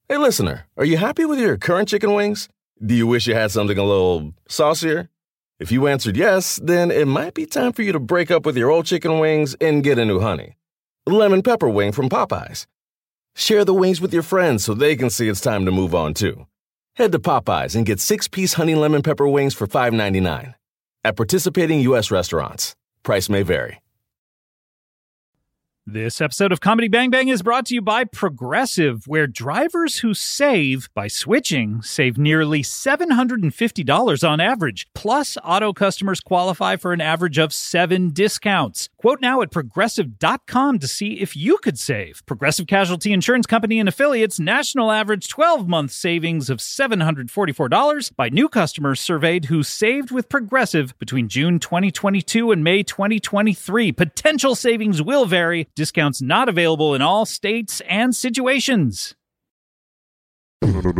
Hey, listener, are you happy with your current chicken wings? Do you wish you had something a little saucier? If you answered yes, then it might be time for you to break up with your old chicken wings and get a new honey. Lemon pepper wing from Popeyes. Share the wings with your friends so they can see it's time to move on, too. Head to Popeyes and get 6-piece honey lemon pepper wings for $5.99. At participating U.S. restaurants. Price may vary. This episode of Comedy Bang Bang is brought to you by Progressive, where drivers who save by switching save nearly $750 on average. Plus, auto customers qualify for an average of 7 discounts. Quote now at Progressive.com to see if you could save. Progressive Casualty Insurance Company and Affiliates national average 12-month savings of $744 by new customers surveyed who saved with Progressive between June 2022 and May 2023. Potential savings will vary. Discounts not available in all states and situations. Comedy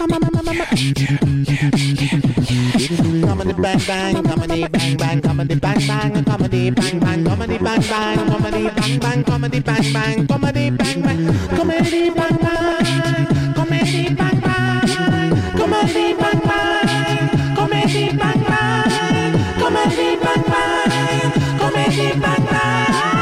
bang bang, comedy bang bang, comedy bang bang, comedy bang bang, comedy bang bang, comedy bang bang, comedy bang bang, comedy bang bang, comedy bang bang, comedy bang bang, comedy bang bang, comedy bang bang, comedy bang bang, comedy bang bang.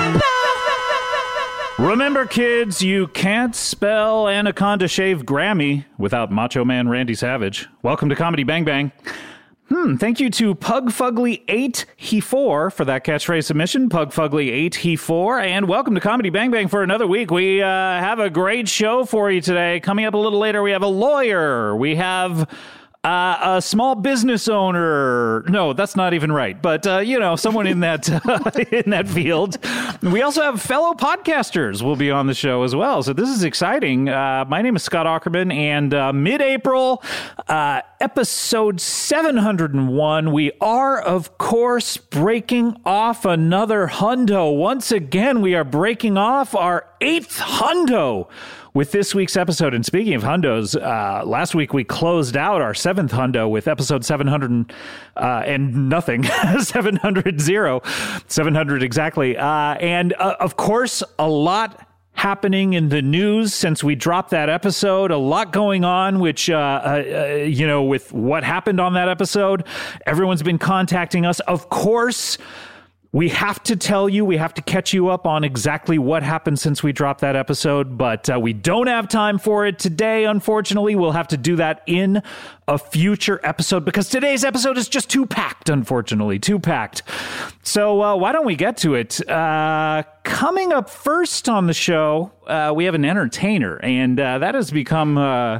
Remember, kids, you can't spell Anaconda Shave Grammy without Macho Man Randy Savage. Welcome to Comedy Bang Bang. Thank you to Pugfugly8 He 4 for that catchphrase submission. Pugfugly8 He 4, and welcome to Comedy Bang Bang for another week. We have a great show for you today. Coming up a little later, we have a lawyer. We have a small business owner. No, that's not even right. But, someone in that in that field. We also have fellow podcasters will be on the show as well. So this is exciting. My name is Scott Aukerman, and mid-April, episode 701, we are, of course, breaking off another hundo. Once again, we are breaking off our 8th hundo with this week's episode. And speaking of hundos, last week we closed out our 7th hundo with episode 700 and nothing. 700 exactly. And of course, a lot happening in the news since we dropped that episode. A lot going on, which, with what happened on that episode, everyone's been contacting us. Of course, we have to tell you, we have to catch you up on exactly what happened since we dropped that episode, but we don't have time for it today, unfortunately. We'll have to do that in a future episode because today's episode is just too packed, unfortunately, too packed. So why don't we get to it? Coming up first on the show, we have an entertainer, and that has become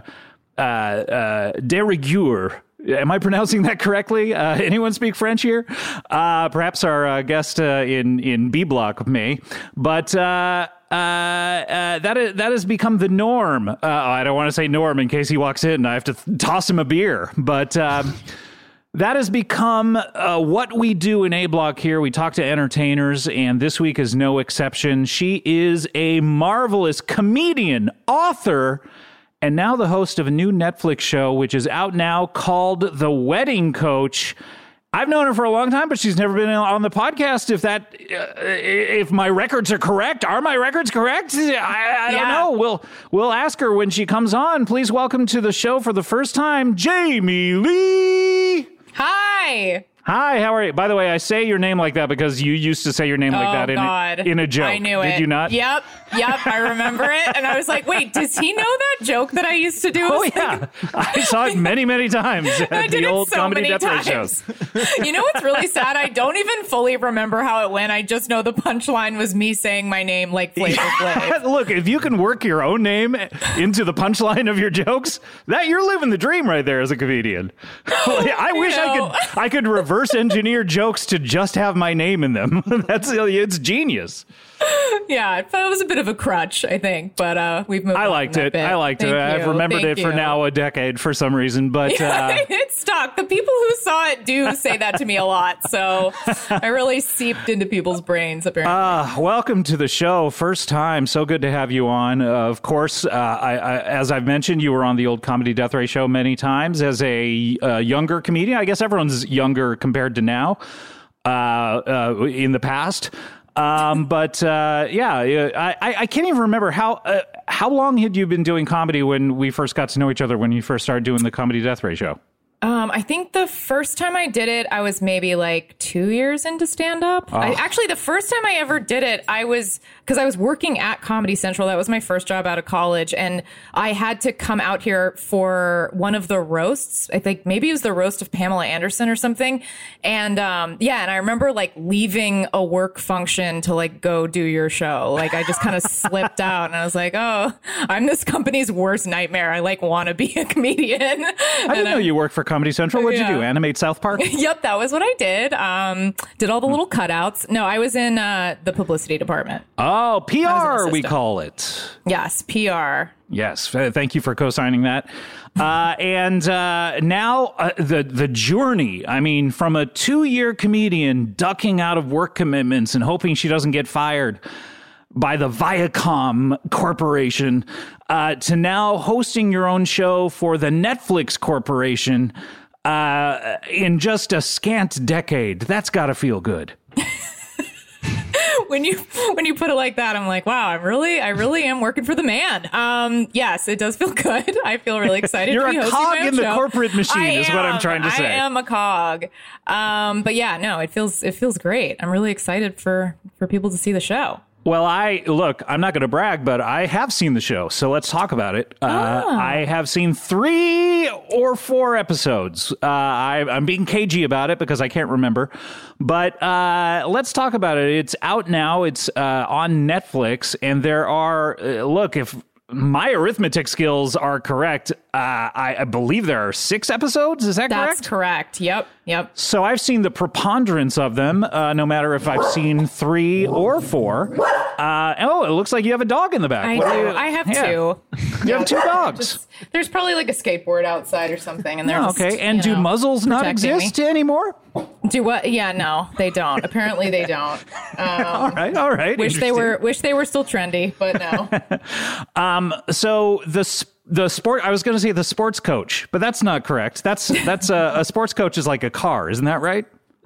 de rigueur. Am I pronouncing that correctly? Anyone speak French here? Perhaps our guest in B Block may, but that has become the norm. I don't want to say norm in case he walks in and I have to toss him a beer, but that has become what we do in A Block here. We talk to entertainers, and this week is no exception. She is a marvelous comedian, author, and now the host of a new Netflix show, which is out now, called The Wedding Coach. I've known her for a long time, but she's never been on the podcast. If my records are correct, are my records correct? I don't know. We'll ask her when she comes on. Please welcome to the show for the first time, Jamie Lee. Hi. Hi, how are you? By the way, I say your name like that because you used to say your name like that in a joke. I knew it. Did you not? Yep, I remember it. And I was like, wait, does he know that joke that I used to do? Oh, yeah. I saw it many, many times at the old Comedy Death Ray shows. You know what's really sad? I don't even fully remember how it went. I just know the punchline was me saying my name like Flavor Flav. Look, if you can work your own name into the punchline of your jokes, that you're living the dream right there as a comedian. I wish I could reverse engineer jokes to just have my name in them. It's genius. Yeah, it was a bit of a crutch, I think, but we've moved on. I liked it. I've remembered it for now a decade for some reason, but it stuck. The people who saw it do say that to me a lot, so I really seeped into people's brains, apparently. Welcome to the show. First time. So good to have you on. Of course, as I've mentioned, you were on the old Comedy Death Ray show many times as a younger comedian. I guess everyone's younger compared to now in the past. I can't even remember how long had you been doing comedy when we first got to know each other, when you first started doing the Comedy Death Ray show? I think the first time I did it, I was maybe like 2 years into stand-up. Actually, the first time I ever did it, because I was working at Comedy Central. That was my first job out of college. And I had to come out here for one of the roasts. I think maybe it was the roast of Pamela Anderson or something. And and I remember like leaving a work function to like go do your show. Like I just kind of slipped out and I was like, oh, I'm this company's worst nightmare. I like want to be a comedian. I didn't know you worked for Comedy Central. What'd you do? Animate South Park? Yep, that was what I did. Did all the little cutouts. No, I was in the publicity department. Oh, PR, we call it. Yes, PR. Yes, thank you for co-signing that. And now the journey, I mean, from a 2-year comedian ducking out of work commitments and hoping she doesn't get fired by the Viacom Corporation, to now hosting your own show for the Netflix Corporation in just a scant decade. That's got to feel good. When you put it like that, I'm like, wow, I really am working for the man. Yes, it does feel good. I feel really excited. You're to be a hosting cog my own in the show. corporate machine, is what I'm trying to say. I am a cog. But yeah, no, it feels great. I'm really excited for people to see the show. Well, I'm not going to brag, but I have seen the show, so let's talk about it. I have seen 3 or 4 episodes. I'm being cagey about it because I can't remember. But let's talk about it. It's out now. It's on Netflix, and there are, if my arithmetic skills are correct, I believe there are 6 episodes. Is that correct? That's correct. Yep. So I've seen the preponderance of them, no matter if I've seen 3 or 4. It looks like you have a dog in the back. I do. I have 2. You have 2 dogs. There's probably like a skateboard outside or something, and they're okay. And do muzzles not exist anymore? Do what? Yeah, no, they don't. Apparently, they don't. All right. Wish they were still trendy, but no. So the sport, I was going to say the sports coach, but that's not correct. That's a sports coach is like a car, isn't that right?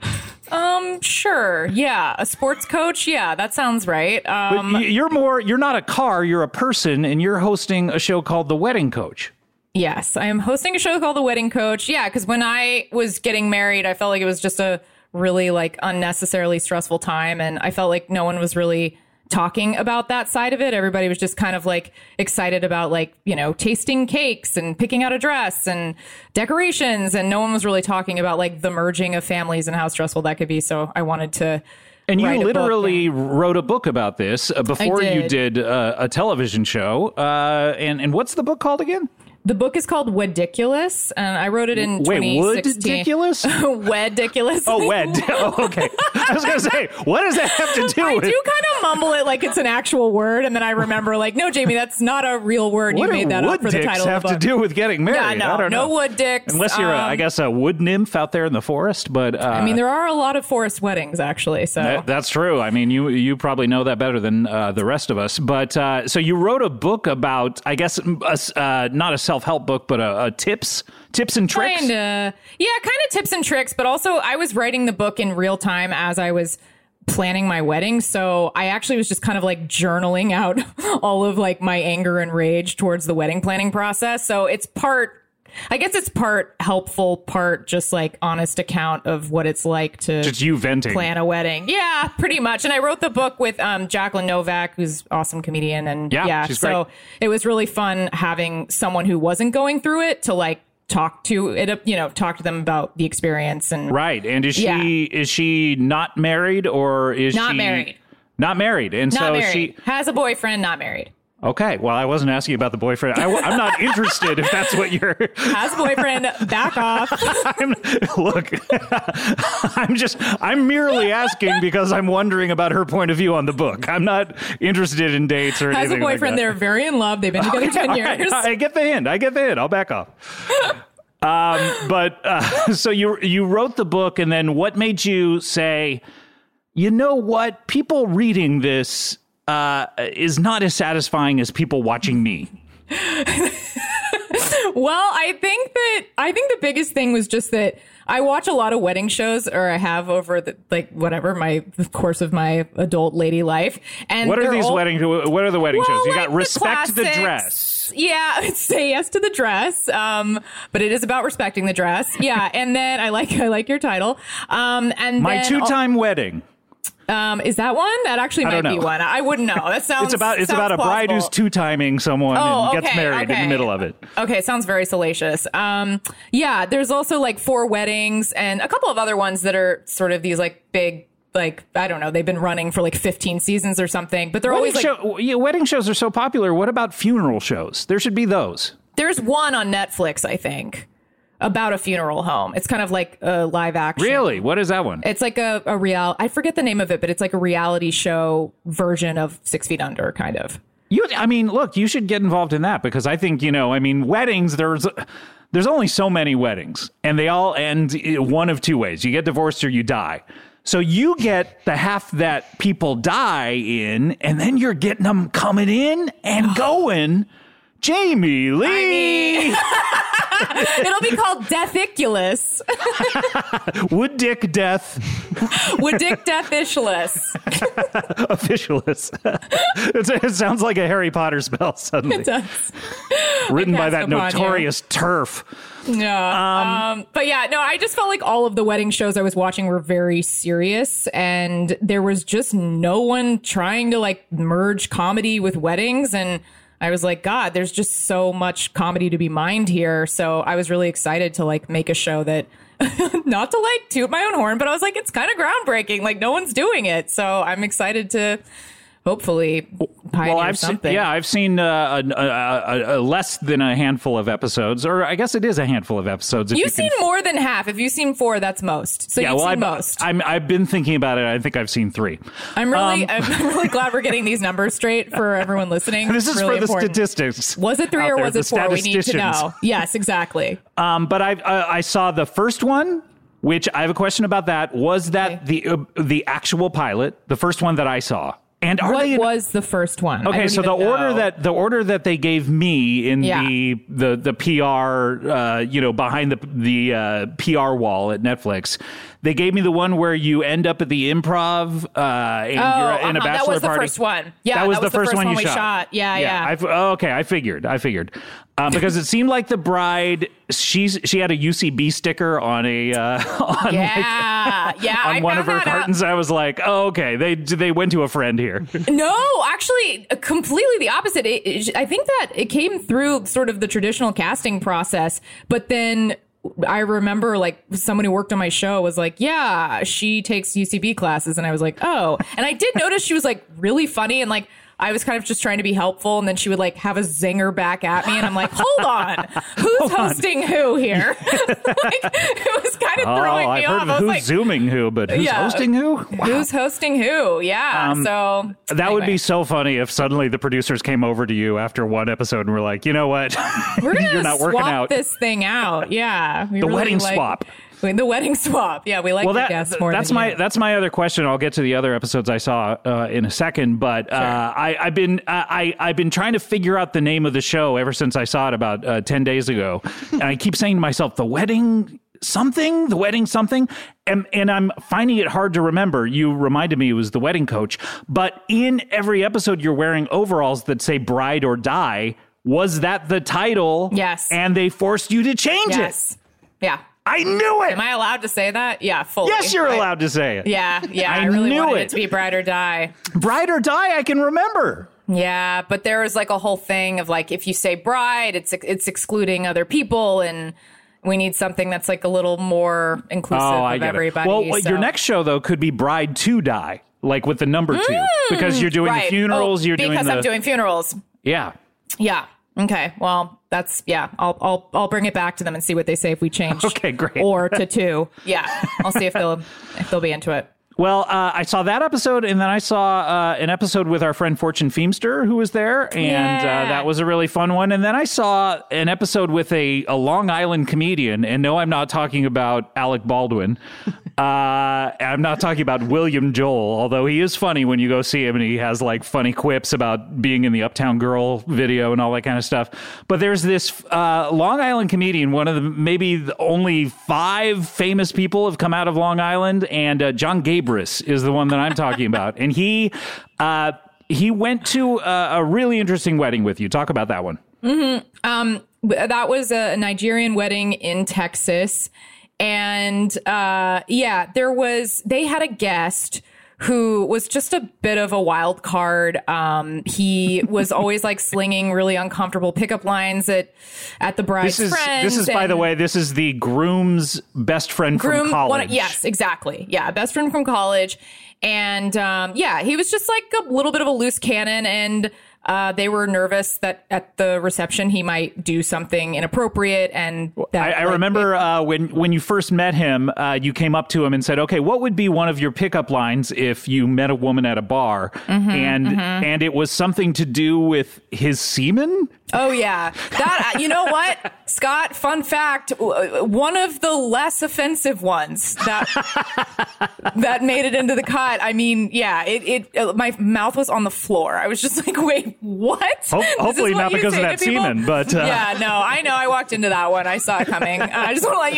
Sure. Yeah. A sports coach. Yeah, that sounds right. But you're not a car, you're a person, and you're hosting a show called The Wedding Coach. Yes, I am hosting a show called The Wedding Coach. Yeah, because when I was getting married, I felt like it was just a really like unnecessarily stressful time. And I felt like no one was really talking about that side of it. Everybody was just kind of like excited about like, tasting cakes and picking out a dress and decorations. And no one was really talking about like the merging of families and how stressful that could be. So I wanted to. And you literally wrote a book about this before you did a television show. And what's the book called again? The book is called Wediculous, and I wrote it in 2016. Wediculous? Wediculous. Oh, okay. I was going to say, what does that have to do with? I do kind of mumble it like it's an actual word, and then I remember, like, no, Jamie, that's not a real word. You made that up for the title of the book. What do wood dicks have to do with getting married? Yeah, no, I don't know. No wood dicks. Unless you're, I guess, a wood nymph out there in the forest. But I mean, there are a lot of forest weddings, actually. So that's true. I mean, you probably know that better than the rest of us. But so you wrote a book about, I guess, not a self-help book, but tips and tricks. Kind of tips and tricks. But also, I was writing the book in real time as I was planning my wedding. So I actually was just kind of like journaling out all of like my anger and rage towards the wedding planning process. So it's part helpful, part just like honest account of what it's like to just you venting plan a wedding. Yeah, pretty much. And I wrote the book with Jacqueline Novak, who's an awesome comedian. And she's so great. It was really fun having someone who wasn't going through it to like talk to them about the experience. And right. And is she not married, or is not she married? Not married. And not so married. she has a boyfriend, not married. Okay, well, I wasn't asking about the boyfriend. I'm not interested if that's what you're... Has a boyfriend, back off. I'm merely asking because I'm wondering about her point of view on the book. I'm not interested in dates or anything like that. Has a boyfriend, they're very in love. They've been together 10 years. Right. I get the hint. I'll back off. So you wrote the book, and then what made you say, you know what, people reading this... is not as satisfying as people watching me? Well, I think the biggest thing was just that I watch a lot of wedding shows, or I have over the the course of my adult lady life. And what are these what are the wedding shows? You got the Respect the classics. Dress. Yeah, Say Yes to the Dress. But it is about respecting the dress. Yeah, and then I like your title. And My then, Two-Time Wedding. Is that one? That actually might be one. I wouldn't know. That sounds. It's about a bride who's two-timing someone and gets married in the middle of it. Okay, sounds very salacious. Yeah, there's also like 4 weddings and a couple of other ones that are sort of these like big. Like, I don't know, they've been running for like 15 seasons or something, but they're always like... wedding shows are so popular. What about funeral shows? There should be those. There's one on Netflix, I think, about a funeral home. It's kind of like a live action. Really? What is that one? It's like a I forget the name of it, but it's like a reality show version of 6 Feet Under, kind of. Look, you should get involved in that because I think, weddings, there's only so many weddings and they all end one of 2 ways. You get divorced or you die. So you get the half that people die in, and then you're getting them coming in and going. Jamie Lee. It'll be called Deathiculous. Would Dick Death. Would Dick Death-ishless. Officialist. It sounds like a Harry Potter spell suddenly. It does. Written by that notorious turf. Yeah. But yeah, no, I just felt like all of the wedding shows I was watching were very serious, and there was just no one trying to like merge comedy with weddings. And I was like, God, there's just so much comedy to be mined here. So I was really excited to like make a show that not to like toot my own horn, but I was like, it's kind of groundbreaking. Like no one's doing it. So I'm excited to hopefully pioneer something. I've seen a less than a handful of episodes, or I guess it is a handful of episodes. You've seen more than half. If you've seen 4, that's most. So you've seen most. I've been thinking about it. I think I've seen 3. I'm really glad we're getting these numbers straight for everyone listening. This is really for important. the statistics. Was it 3 or was it 4? We need to know. Yes, exactly. But I saw the first one, which I have a question about that. Was that the actual pilot, the first one that I saw? And what was the first one? Okay, so the order that they gave me in the PR, behind the PR wall at Netflix, they gave me the one where you end up at the Improv and you're in a bachelor party. That was the first one. Yeah, that was the first one you we shot. Yeah. I figured. Because it seemed like the bride, she had a UCB sticker on on one of her cartons. I was like, oh, okay, they went to a friend here. No, actually, completely the opposite. I think that it came through sort of the traditional casting process, but then I remember like someone who worked on my show was like, yeah, she takes UCB classes. And I was like, oh, and I did notice she was like really funny and like, I was kind of just trying to be helpful, and then she would like have a zinger back at me, and I'm like, "Hold on, who's hosting who here?" Like, it was kind of throwing me off. I've heard of who's zooming who, but who's hosting who? Wow. Who's hosting who? Yeah. So that would be so funny if suddenly the producers came over to you after one episode and were like, "You know what? We're gonna You're not working out. This thing out." Yeah, the wedding swap. The wedding swap. Yeah, we like the guests more. That's my other question. I'll get to the other episodes I saw in a second, but sure. I've been trying to figure out the name of the show ever since I saw it about 10 days ago, and I keep saying to myself, the wedding something, and I'm finding it hard to remember. You reminded me it was The Wedding Coach, but in every episode you're wearing overalls that say "Bride or Die." Was that the title? Yes, and they forced you to change it. Yeah. I knew it. Am I allowed to say that? Yeah, fully. Yes, you're allowed to say it. Yeah. I really wanted it to be Bride or Die. Bride or Die, I can remember. Yeah, but there was like a whole thing of like, if you say bride, it's excluding other people, and we need something that's like a little more inclusive of everybody. Well, your next show though could be Bride to Die, like with the number 2, because you're doing the funerals. Because I'm doing funerals. Yeah. Yeah. Okay. Well, that's I'll bring it back to them and see what they say if we change. Okay, great. Or to 2. Yeah. I'll see if they'll be into it. Well, I saw that episode, and then I saw an episode with our friend Fortune Feemster, who was there, and that was a really fun one. And then I saw an episode with a Long Island comedian, and no, I'm not talking about Alec Baldwin. I'm not talking about William Joel, although he is funny when you go see him, and he has like funny quips about being in the Uptown Girl video and all that kind of stuff. But there's this Long Island comedian, one of the maybe only 5 famous people have come out of Long Island, and John Gabris is the one that I'm talking about. And he went to a really interesting wedding with you. Talk about that one. Mm-hmm. That was a Nigerian wedding in Texas. And they had a guest who was just a bit of a wild card. He was always like slinging really uncomfortable pickup lines at the bride's friends. This is, by the way, this is the groom's best friend from college. Yes, exactly. Yeah, best friend from college. And he was just like a little bit of a loose cannon, and they were nervous that at the reception he might do something inappropriate. And that, I remember when you first met him, you came up to him and said, "Okay, what would be one of your pickup lines if you met a woman at a bar?" And it was something to do with his semen. Oh, yeah. That, you know what, Scott, fun fact, one of the less offensive ones that made it into the cut. I mean, yeah, my mouth was on the floor. I was just like, wait, what? Hopefully not because of that semen, but... Yeah, no, I know. I walked into that one. I saw it coming. I just want to let you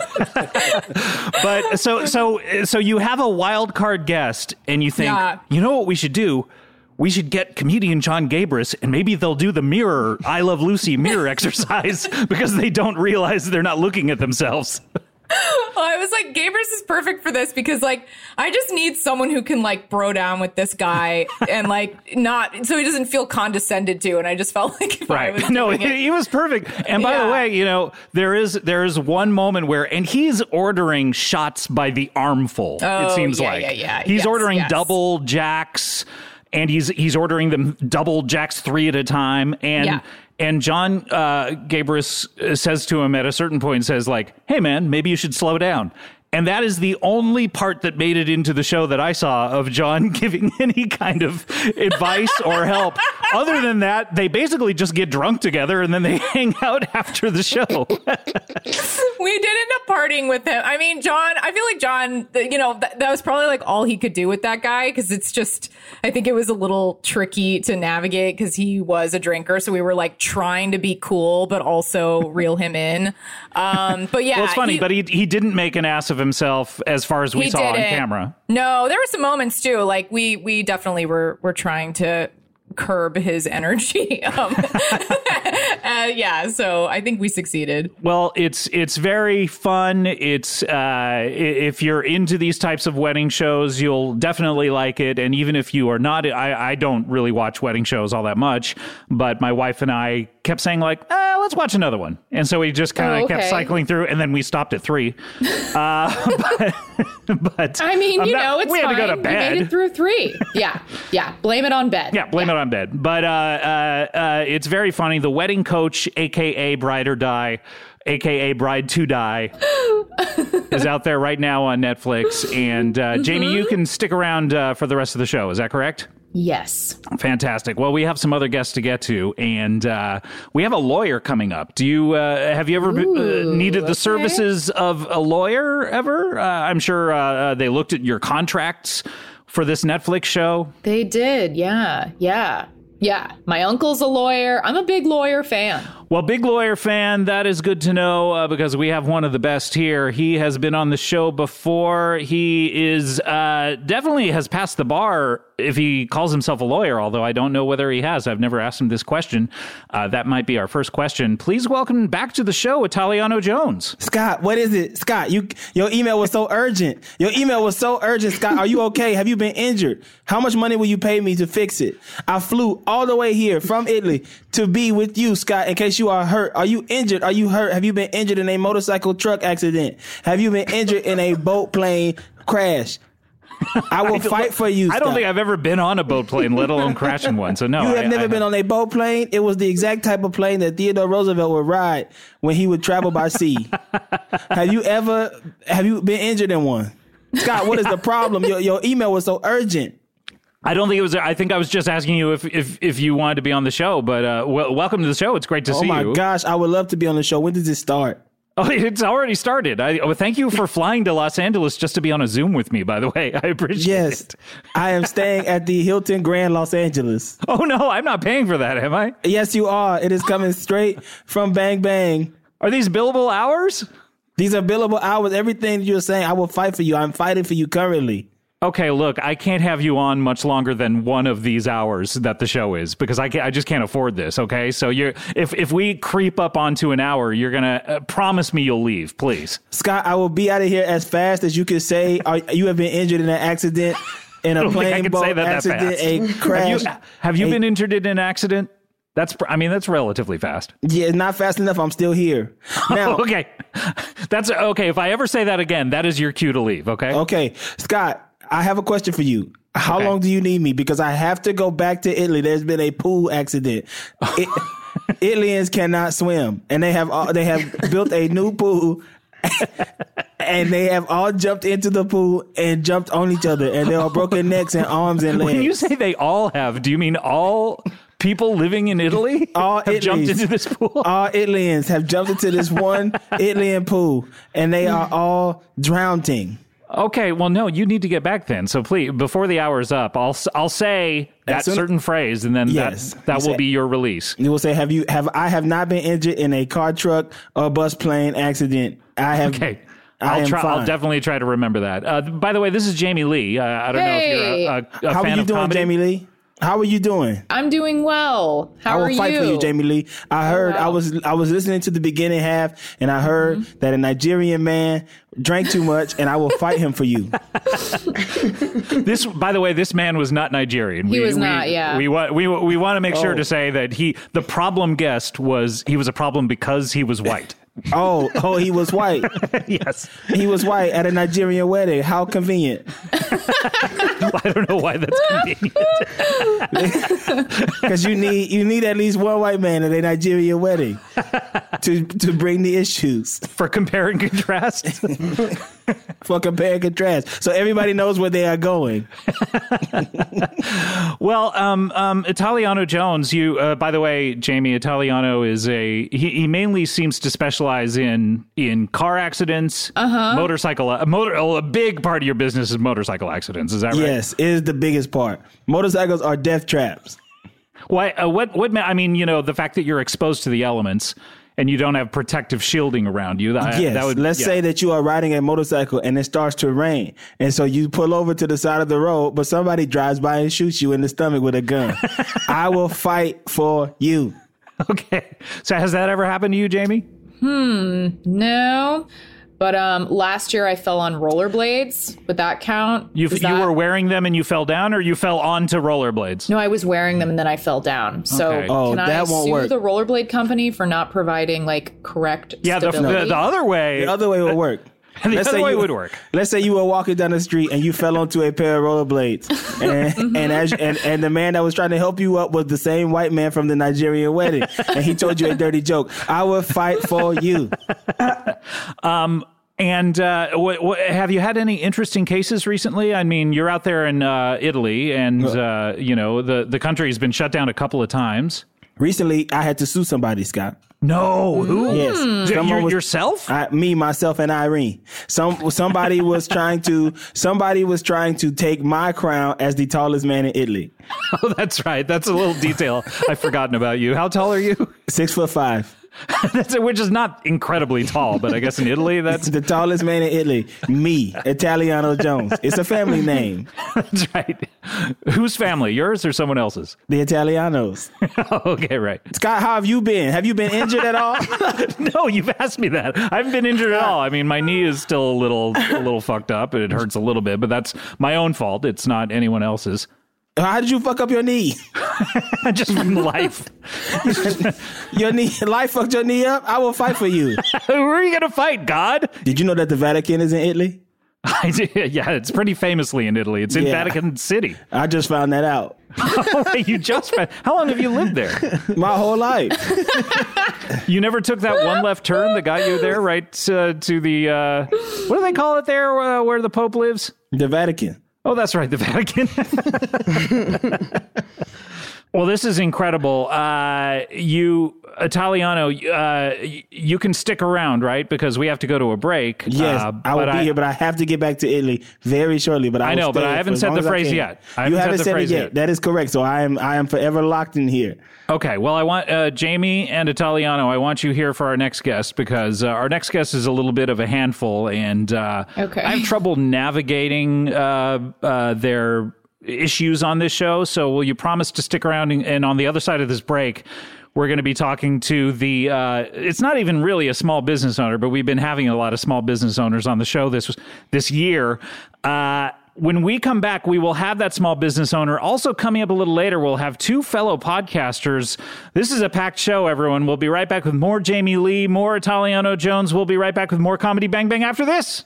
know. But so you have a wild card guest and you think, you know what we should do? We should get comedian John Gabris, and maybe they'll do the mirror, I Love Lucy mirror exercise because they don't realize they're not looking at themselves. Well, I was like, Gabris is perfect for this because, like, I just need someone who can, like, bro down with this guy and, like, not, so he doesn't feel condescended to. And I just felt like if I was doing it. He was perfect. And by the way, you know, there is one moment where, and he's ordering shots by the armful, it seems like. He's ordering double jacks. And he's ordering them double jacks 3 at a time. And John Gabris says to him at a certain point, says like, "Hey, man, maybe you should slow down." And that is the only part that made it into the show that I saw of John giving any kind of advice or help. Other than that, they basically just get drunk together and then they hang out after the show. We did end up partying with him. I mean, John, I feel like John, you know, that was probably like all he could do with that guy because it's just, I think it was a little tricky to navigate because he was a drinker. So we were like trying to be cool, but also reel him in. But yeah. Well, it's funny, but he didn't make an ass of himself as far as we saw on camera. No, there were some moments too. Like we definitely were trying to curb his energy. So I think we succeeded. Well, it's very fun. It's if you're into these types of wedding shows, you'll definitely like it. And even if you are not, I don't really watch wedding shows all that much, but my wife and I kept saying like, let's watch another one. And so we just kind of kept cycling through, and then we stopped at 3. But I mean, it's we fine. had to go to bed. We made it through 3. Yeah. Blame it on bed. Yeah, blame it on bed. But it's very funny. The wedding coach, a.k.a. Bride or Die, a.k.a. Bride to Die, is out there right now on Netflix. And Jamie, you can stick around for the rest of the show. Is that correct? Yes. Fantastic. Well, we have some other guests to get to, and we have a lawyer coming up. Do you have you ever needed the services of a lawyer ever? I'm sure they looked at your contracts for this Netflix show. They did. Yeah. My uncle's a lawyer. I'm a big lawyer fan. Well, big lawyer fan, that is good to know because we have one of the best here. He has been on the show before. He is definitely has passed the bar if he calls himself a lawyer, although I don't know whether he has. I've never asked him this question. That might be our first question. Please welcome back to the show, Italiano Jones. Scott, what is it? Scott, your email was so urgent. Scott, are you okay? Have you been injured? How much money will you pay me to fix it? I flew all the way here from Italy to be with you, Scott, in case you are hurt. Are you injured? Are you hurt? Have you been injured in a motorcycle truck accident? Have you been injured in a boat plane crash? I will fight for you, Scott. I don't think I've ever been on a boat plane, let alone crashing one. So no. You have never been on a boat plane? It was the exact type of plane that Theodore Roosevelt would ride when he would travel by sea. Have you been injured in one? Scott, what is the problem? Your email was so urgent. I don't think it was. I think I was just asking you if you wanted to be on the show. But welcome to the show. It's great to see you. Oh my gosh, I would love to be on the show. When does it start? Oh, it's already started. Thank you for flying to Los Angeles just to be on a Zoom with me, by the way. I appreciate it. I am staying at the Hilton Grand Los Angeles. Oh, no, I'm not paying for that, am I? Yes, you are. It is coming straight from Bang Bang. Are these billable hours? These are billable hours. Everything you're saying, I will fight for you. I'm fighting for you currently. Okay, look, I can't have you on much longer than one of these hours that the show is because I just can't afford this, okay? So if we creep up onto an hour, you're going to promise me you'll leave, please. Scott, I will be out of here as fast as you can say. You have been injured in an accident, in a plane boat accident, a crash. Have you been injured in an accident? That's relatively fast. Yeah, it's not fast enough. I'm still here. Now, okay. That's okay. If I ever say that again, that is your cue to leave, okay? Okay. Scott, I have a question for you. How long do you need me? Because I have to go back to Italy. There's been a pool accident. Italians cannot swim, and they have built a new pool, and they have all jumped into the pool and jumped on each other, and they're all broken necks and arms and legs. When you say they all have, do you mean all people living in Italy have jumped into this pool? All Italians have jumped into this one Italian pool, and they are all drowning. Okay, well, no, you need to get back then. So please, before the hour's up, I'll say that certain phrase, and then that will be your release. You will say, I have not been injured in a car, truck, or bus plane accident. I have. Okay. I'll definitely try to remember that. By the way, this is Jamie Lee. I don't know if you're a fan of comedy. How are you doing, Jamie Lee? How are you doing? I'm doing well. How are you? I will fight for you, Jamie Lee. I heard I was listening to the beginning half, and I heard that a Nigerian man drank too much, and I will fight him for you. This, by the way, this man was not Nigerian. He was not. Yeah. We want to make sure to say that the problem guest was a problem because he was white. Oh, he was white. Yes. He was white at a Nigerian wedding. How convenient. I don't know why that's convenient. Because you need at least one white man at a Nigerian wedding to bring the issues. For compare and contrast? For compare and contrast. So everybody knows where they are going. Well, Italiano Jones, you, by the way, Jamie, Italiano is he mainly seems to specialize in car accidents, motorcycle, a big part of your business is motorcycle accidents. Is that right? Yes, it is the biggest part. Motorcycles are death traps. Why? I mean, the fact that you're exposed to the elements and you don't have protective shielding around you. Let's say that you are riding a motorcycle and it starts to rain. And so you pull over to the side of the road, but somebody drives by and shoots you in the stomach with a gun. I will fight for you. Okay. So has that ever happened to you, Jamie? No. But last year I fell on rollerblades. Would that count? You were wearing them and you fell down, or you fell onto rollerblades? No, I was wearing them and then I fell down. So can I sue the rollerblade company for not providing correct stability? The other way. The other way would work. The other way would work. Let's say you were walking down the street and you fell onto a pair of rollerblades, and the man that was trying to help you up was the same white man from the Nigerian wedding, and he told you a dirty joke. I will fight for you. And have you had any interesting cases recently? I mean, you're out there in Italy, and the country has been shut down a couple of times. Recently, I had to sue somebody, Scott. No, who? Yes, yourself? Me, myself, and Irene. Somebody was trying to take my crown as the tallest man in Italy. Oh, that's right. That's a little detail I've forgotten about you. How tall are you? 6'5". Which is not incredibly tall, but I guess in Italy, that's the tallest man in Italy. Me, Italiano Jones. It's a family name. That's right. Whose family? Yours or someone else's? The Italianos. Okay, right. Scott, how have you been? Have you been injured at all? No, you've asked me that. I haven't been injured at all. I mean, my knee is still a little fucked up. It hurts a little bit, but that's my own fault. It's not anyone else's. How did you fuck up your knee? Just from life. Your knee, life fucked your knee up? I will fight for you. Who are you going to fight, God? Did you know that the Vatican is in Italy? Yeah, it's pretty famously in Italy. It's in Vatican City. I just found that out. You just found... How long have you lived there? My whole life. You never took that one left turn that got you there, right to the... what do they call it there where the Pope lives? The Vatican. Oh, that's right, the Vatican. Well, this is incredible. Italiano, you can stick around, right? Because we have to go to a break. Yes, I will be here, but I have to get back to Italy very shortly. But I know, but I haven't said the phrase yet. You haven't said it yet. That is correct. So I am forever locked in here. Okay, well, I want Jamie and Italiano, I want you here for our next guest because our next guest is a little bit of a handful, and I have trouble navigating their issues on this show. So will you promise to stick around and on the other side of this break, we're going to be talking to the, it's not even really a small business owner, but we've been having a lot of small business owners on the show this year. When we come back, we will have that small business owner. Also coming up a little later, we'll have two fellow podcasters. This is a packed show, everyone. We'll be right back with more Jamie Lee, more Italiano Jones. We'll be right back with more Comedy Bang Bang after this.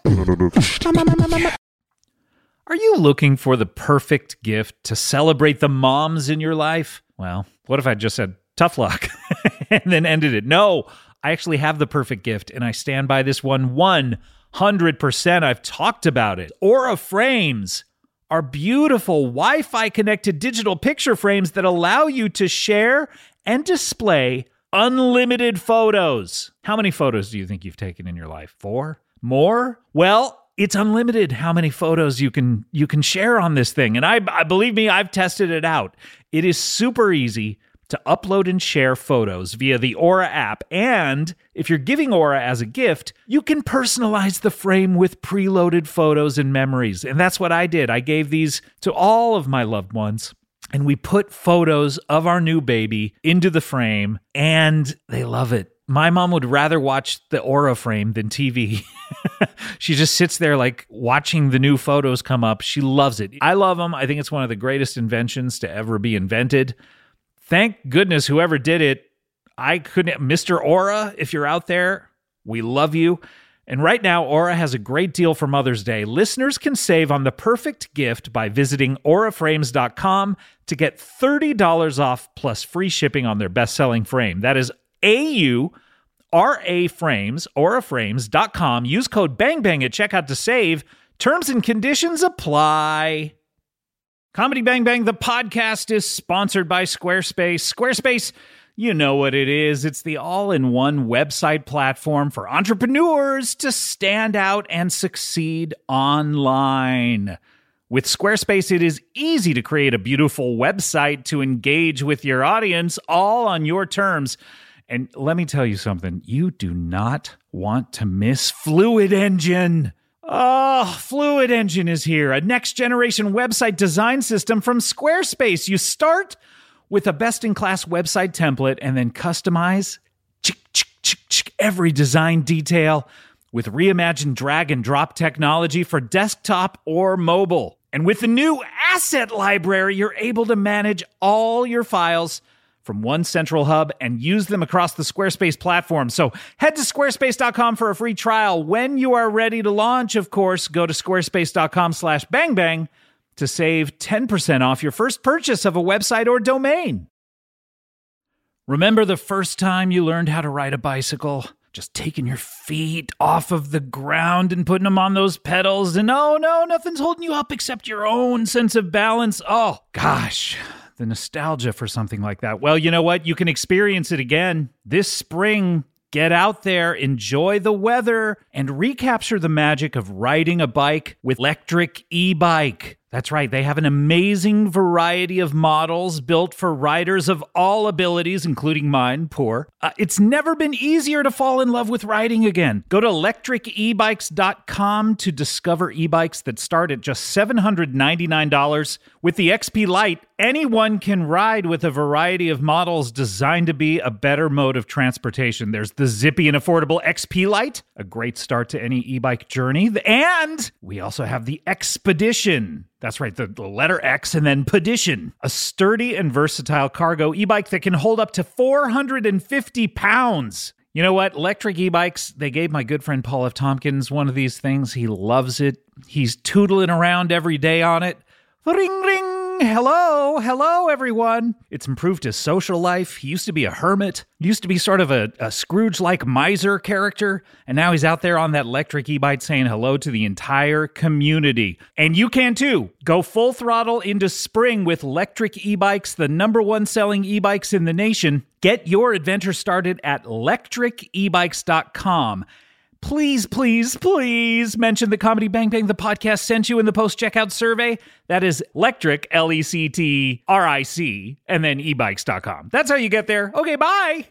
Are you looking for the perfect gift to celebrate the moms in your life? Well, what if I just said, tough luck, and then ended it? No, I actually have the perfect gift, and I stand by this one 100%. I've talked about it. Aura Frames are beautiful Wi-Fi connected digital picture frames that allow you to share and display unlimited photos. How many photos do you think you've taken in your life? 4? More? Well, it's unlimited how many photos you can share on this thing. And I believe me, I've tested it out. It is super easy to upload and share photos via the Aura app. And if you're giving Aura as a gift, you can personalize the frame with preloaded photos and memories. And that's what I did. I gave these to all of my loved ones. And we put photos of our new baby into the frame, and they love it. My mom would rather watch the Aura frame than TV. She just sits there like watching the new photos come up. She loves it. I love them. I think it's one of the greatest inventions to ever be invented. Thank goodness whoever did it. I couldn't. Mr. Aura, if you're out there, we love you. And right now, Aura has a great deal for Mother's Day. Listeners can save on the perfect gift by visiting auraframes.com to get $30 off plus free shipping on their best-selling frame. That is AURA Frames, auraframes.com. Use code BANGBANG at checkout to save. Terms and conditions apply. Comedy Bang Bang, the podcast, is sponsored by Squarespace. Squarespace, you know what it is. It's the all-in-one website platform for entrepreneurs to stand out and succeed online. With Squarespace, it is easy to create a beautiful website to engage with your audience, all on your terms. And let me tell you something, you do not want to miss Fluid Engine. Oh, Fluid Engine is here, a next-generation website design system from Squarespace. You start with a best-in-class website template and then customize every design detail with reimagined drag-and-drop technology for desktop or mobile. And with the new Asset Library, you're able to manage all your files from one central hub and use them across the Squarespace platform. So head to squarespace.com for a free trial. When you are ready to launch, of course, go to squarespace.com/bangbang to save 10% off your first purchase of a website or domain. Remember the first time you learned how to ride a bicycle? Just taking your feet off of the ground and putting them on those pedals, and oh no, nothing's holding you up except your own sense of balance. Oh, gosh. The nostalgia for something like that. Well, you know what? You can experience it again this spring. Get out there, enjoy the weather, and recapture the magic of riding a bike with Electric E-Bike. That's right, they have an amazing variety of models built for riders of all abilities, including mine, poor. It's never been easier to fall in love with riding again. Go to electricebikes.com to discover e-bikes that start at just $799. With the XP Lite, anyone can ride with a variety of models designed to be a better mode of transportation. There's the zippy and affordable XP Lite, a great start to any e-bike journey. And we also have the Expedition. That's right, the letter X and then Pedition, a sturdy and versatile cargo e-bike that can hold up to 450 pounds. You know what? Electric e-bikes, they gave my good friend Paul F. Tompkins one of these things. He loves it. He's tootling around every day on it. Ring, ring. Hello, everyone. It's improved his social life. He used to be a hermit. He used to be sort of a Scrooge-like miser character. And now he's out there on that electric e-bike saying hello to the entire community. And you can too. Go full throttle into spring with electric e-bikes, the #1 selling e-bikes in the nation. Get your adventure started at electricebikes.com. Please, please, please mention the Comedy Bang Bang, the podcast, sent you in the post-checkout survey. That is electric, Lectric, and then ebikes.com. That's how you get there. Okay, bye.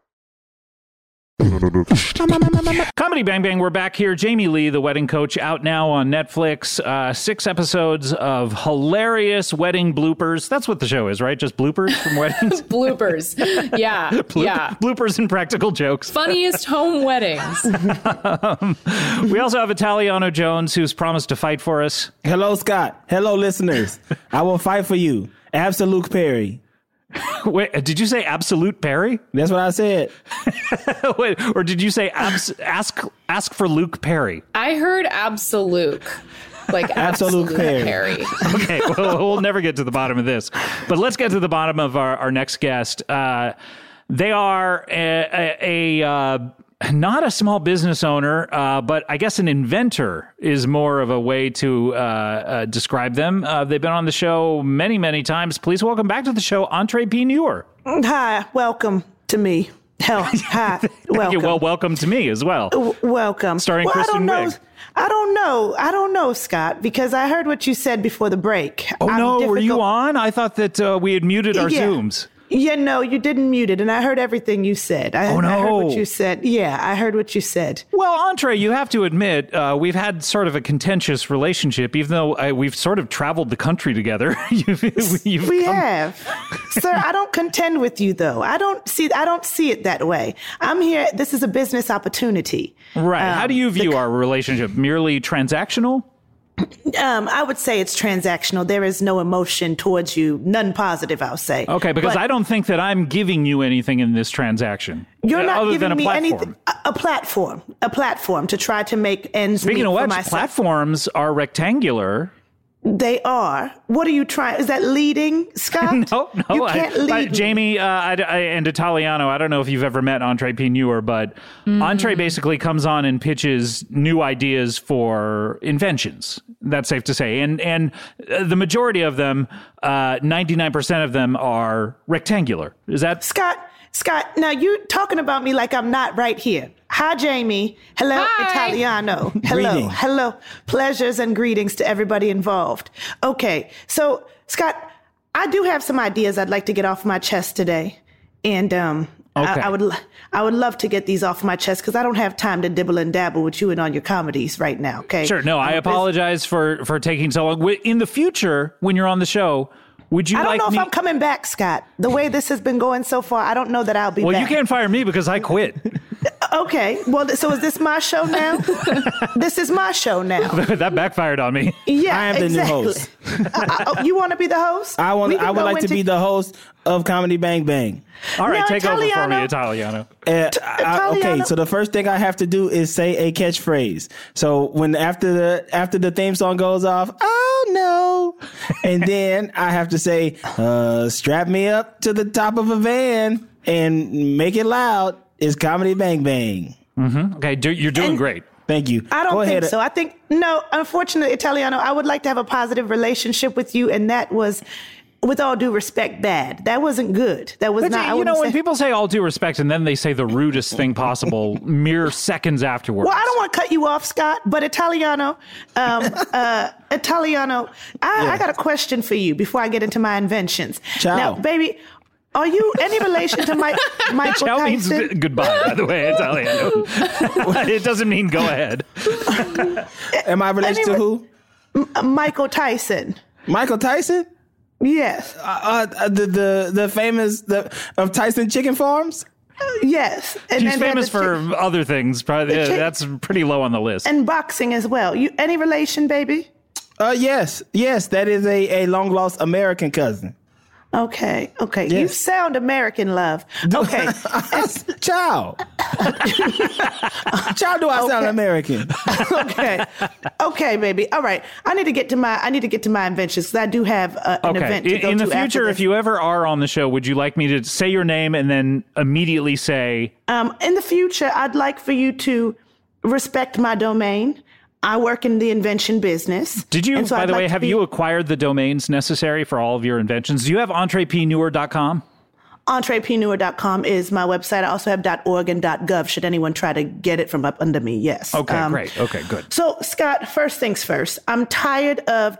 Comedy Bang Bang, we're back here. Jamie Lee, the wedding coach, out now on Netflix. 6 episodes of hilarious wedding bloopers. That's what the show is, right? Just bloopers from weddings? Bloopers. Yeah. Bloopers and practical jokes. Funniest home weddings. We also have Italiano Jones, who's promised to fight for us. Hello, Scott. Hello, listeners. I will fight for you. Absolute Perry. Wait, did you say Absolute Perry? That's what I said. Wait, or did you say ask for Luke Perry? I heard Absolute. Like Absolute Perry. Okay, well, we'll never get to the bottom of this. But let's get to the bottom of our next guest. They are not a small business owner, but I guess an inventor is more of a way to describe them. They've been on the show many, many times. Please welcome back to the show, Entree P. Newer. Hi, welcome to me. Hi, welcome. Well, welcome to me as well. Welcome. Starring Kristen Wiig. I don't know, Scott, because I heard what you said before the break. Oh, no, were you on? I thought that we had muted our Zooms. Yeah, no, you didn't mute it, and I heard everything you said. I heard what you said. Yeah, I heard what you said. Well, Entree, you have to admit, we've had sort of a contentious relationship, even though we've sort of traveled the country together. We have. Sir, I don't contend with you, though. I don't see it that way. I'm here. This is a business opportunity. Right. How do you view our relationship? Merely transactional? I would say it's transactional. There is no emotion towards you, none positive, I'll say. Okay, because I don't think that I'm giving you anything in this transaction. You're not giving me anything. A platform to try to make ends meet for myself. Speaking of which, platforms are rectangular. They are. What are you trying? Is that leading, Scott? No. You can't lead Jamie and Italiano, I don't know if you've ever met Entree P. Newer, but Entree basically comes on and pitches new ideas for inventions. That's safe to say. And the majority of them, 99% of them are rectangular. Is that... Scott, now you're talking about me like I'm not right here. Hi, Jamie. Hello, Hi. Italiano. Hello. Pleasures and greetings to everybody involved. Okay, so, Scott, I do have some ideas I'd like to get off my chest today. And I would love to get these off my chest because I don't have time to dibble and dabble with you and on your comedies right now, okay? Sure, no, I apologize for taking so long. In the future, when you're on the show... I don't know if I'm coming back, Scott. The way this has been going so far, I don't know that I'll be back. Well, you can't fire me because I quit. Okay. Well, so is this my show now? This is my show now. That backfired on me. Yeah, I am the new host. You want to be the host? I would like to be the host of Comedy Bang Bang. All right, take over for me, Italiano. Okay, so the first thing I have to do is say a catchphrase. So when after the theme song goes off, oh no, and then I have to say, strap me up to the top of a van and make it loud. It's Comedy Bang Bang. Mm-hmm. Okay, you're doing great. Thank you. I don't think so. I think, no, unfortunately, Italiano, I would like to have a positive relationship with you, and that was, with all due respect, bad. That wasn't good. That was not. When people say all due respect and then they say the rudest thing possible mere seconds afterwards. Well, I don't want to cut you off, Scott, but Italiano, I got a question for you before I get into my inventions. Ciao. Now, baby, are you any relation to Michael Ciao Tyson? means goodbye, by the way, Italiano. It doesn't mean go ahead. Am I related to who? Michael Tyson. Michael Tyson? Yes. The famous of Tyson Chicken Farms? Yes. He's famous for other things. Probably that's pretty low on the list. And boxing as well. You any relation, baby? Yes. That is a long lost American cousin. Okay. Yes. You sound American, love. Okay. Ciao. How do I sound American? Okay, baby. All right. I need to get to my inventions because I do have an event to go in the to future. If you ever are on the show, would you like me to say your name and then immediately say? In the future, I'd like for you to respect my domain. I work in the invention business. Did you, by the way, have you acquired the domains necessary for all of your inventions? Do you have entrepreneur.com? Entrepreneur.com is my website. I also have .org and .gov should anyone try to get it from up under me. Yes. Okay, great. Okay, good. So, Scott, first things first. I'm tired of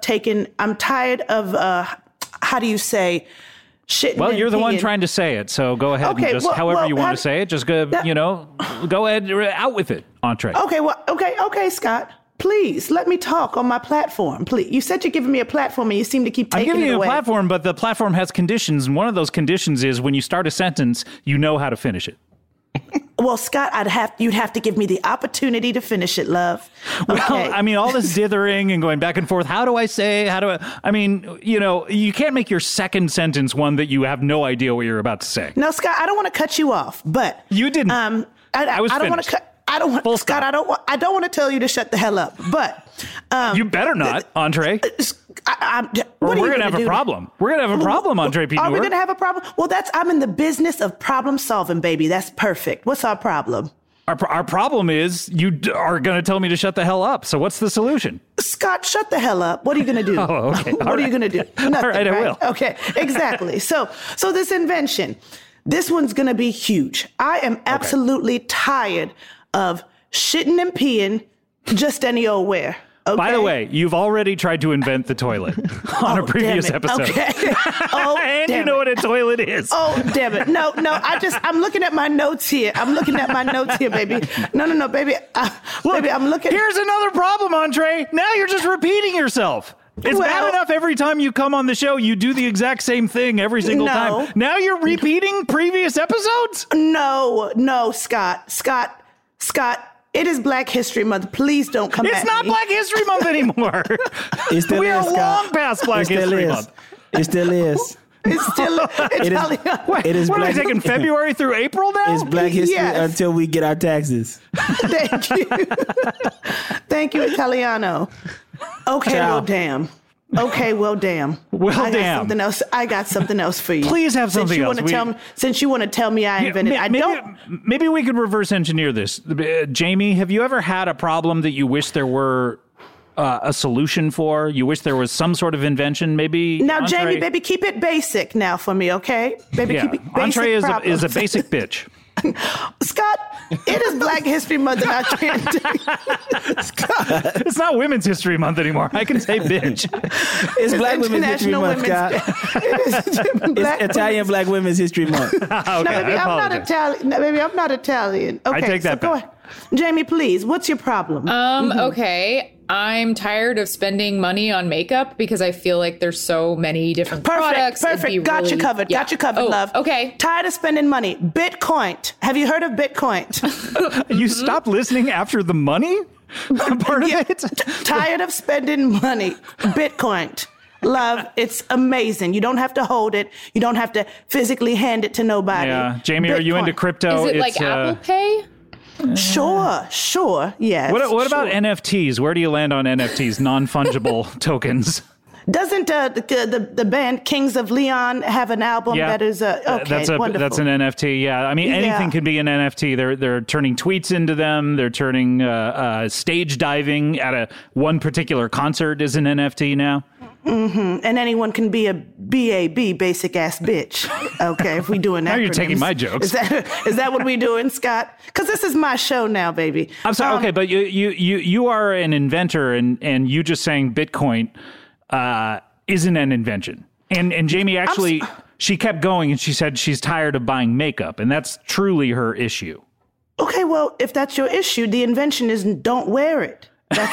how do you say, shitting. Well, you're the one trying to say it, so go ahead and just however you want to say it. Just go, go ahead, out with it, Entree. Okay, Scott. Please let me talk on my platform. Please, you said you're giving me a platform, and you seem to keep taking it away. I'm giving you a platform, but the platform has conditions, and one of those conditions is when you start a sentence, you know how to finish it. Well, Scott, you'd have to give me the opportunity to finish it, love. Okay. Well, I mean, all this dithering and going back and forth. You can't make your second sentence one that you have no idea what you're about to say. No, Scott, I don't want to cut you off, but you didn't. I don't want to cut. I don't want, Scott. I don't want to tell you to shut the hell up. But you better not, Andre. We're gonna have a problem. We're gonna have a problem, Andre. Are we gonna have a problem? Well, I'm in the business of problem solving, baby. That's perfect. What's our problem? Our problem is you are going to tell me to shut the hell up. So what's the solution? Scott, shut the hell up. What are you going to do? Oh, okay. What are you going to do? Nothing, all right, I will. Okay, exactly. So this invention, this one's going to be huge. I am absolutely tired of shitting and peeing just any old where. Okay? By the way, you've already tried to invent the toilet on a previous episode. Okay. And you know what a toilet is. Oh, damn it. No, I'm looking at my notes here. Baby. No, baby. Baby, I'm looking. Here's another problem, Andre. Now you're just repeating yourself. It's bad enough every time you come on the show, you do the exact same thing every single time. Now you're repeating previous episodes? No, Scott. It is Black History Month. Please don't come at me. It's not Black History Month anymore. We are long past Black History Month. It still is. It's still Italian. It is. What are we taking, February through April now? It's Black History until we get our taxes. Thank you. Thank you, Italiano. Okay, Ciao. well, damn. I got something else for you. Please have something else. Since you want to tell me I invented it. Maybe we could reverse engineer this. Jamie, have you ever had a problem that you wish there were a solution for? You wish there was some sort of invention, maybe? Now, Andre? Jamie, baby, keep it basic now for me, okay? Baby, keep it basic. Andre is a basic bitch. Scott, it is Black History Month and I can't do Scott, it's not Women's History Month anymore. I can say bitch. It's Black Women's History Month, Scott. It's Italian Black Women's History Month. Okay, no, baby, I'm not Italian. No, baby, I'm not Italian. Okay, I take that back. Go ahead. Jamie, please, what's your problem? Okay. I'm tired of spending money on makeup because I feel like there's so many different products. Perfect. Got you covered, love. Okay. Tired of spending money. Bitcoin. Have you heard of Bitcoin? You stopped listening after the money part of it? Tired of spending money. Bitcoin. Love, it's amazing. You don't have to hold it. You don't have to physically hand it to nobody. Yeah. Jamie, are you into crypto? Is it like Apple Pay? Sure, yes. What about NFTs? Where do you land on NFTs, non-fungible tokens? Doesn't the band Kings of Leon have an album that is wonderful? That's an NFT. Yeah, I mean anything can be an NFT. They're turning tweets into them. They're turning stage diving at one particular concert is an NFT now. Mm-hmm. And anyone can be a BAB, basic ass bitch. Okay, if we doing that. Now you're taking my jokes. Is that what we doing, Scott? Because this is my show now, baby. I'm sorry. Okay, but you are an inventor, and you just saying Bitcoin isn't an invention. And Jamie actually she kept going and she said she's tired of buying makeup, and that's truly her issue. Okay, well, if that's your issue, the invention is don't wear it.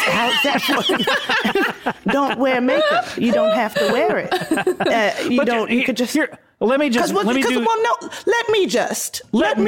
Don't wear makeup. You don't have to wear it. You could just. Let me just. Let me just.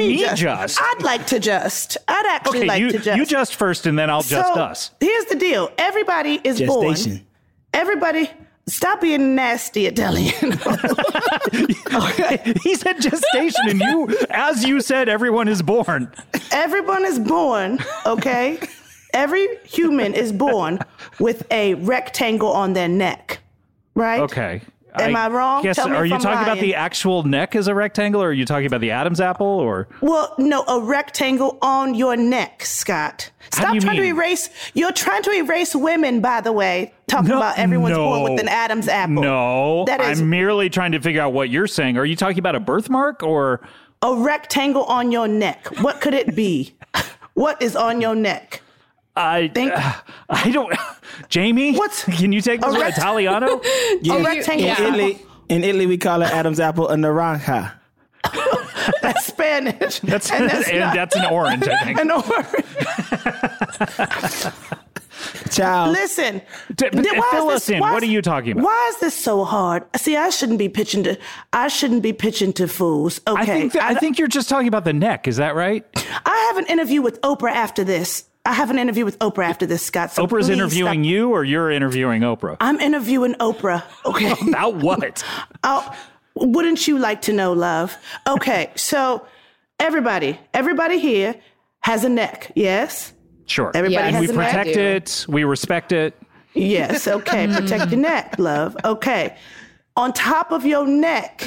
I'd actually like to just. You just first, and then I'll just us. Here's the deal. Everybody is born. Everybody. Stop being nasty, Italian. Okay. He said gestation, and as you said, everyone is born. Everyone is born, okay? Every human is born with a rectangle on their neck, right? Okay. Am I wrong? Yes. Are you talking about the actual neck as a rectangle, or are you talking about the Adam's apple, or? Well, no, a rectangle on your neck, Scott. Stop trying to erase. You're trying to erase women, by the way. Talking about everyone's born with an Adam's apple. No, I'm merely trying to figure out what you're saying. Are you talking about a birthmark or a rectangle on your neck? What could it be? What is on your neck? I don't. Jamie, can you take this to Italiano? Yeah. A rectangle. In Italy, we call it Adam's apple a naranja. That's Spanish. That's an orange, I think. An orange. Child. Listen. Fill us in. What are you talking about? Why is this so hard? See, I shouldn't be pitching to fools. Okay. I think you're just talking about the neck. Is that right? I have an interview with Oprah after this. Scott. So Oprah's interviewing you, or you're interviewing Oprah? I'm interviewing Oprah. Okay. About what? Wouldn't you like to know, love? Okay, so everybody here has a neck, yes? Sure. Everybody has a neck. We protect it. We respect it. Yes, okay. Protect your neck, love. Okay. On top of your neck.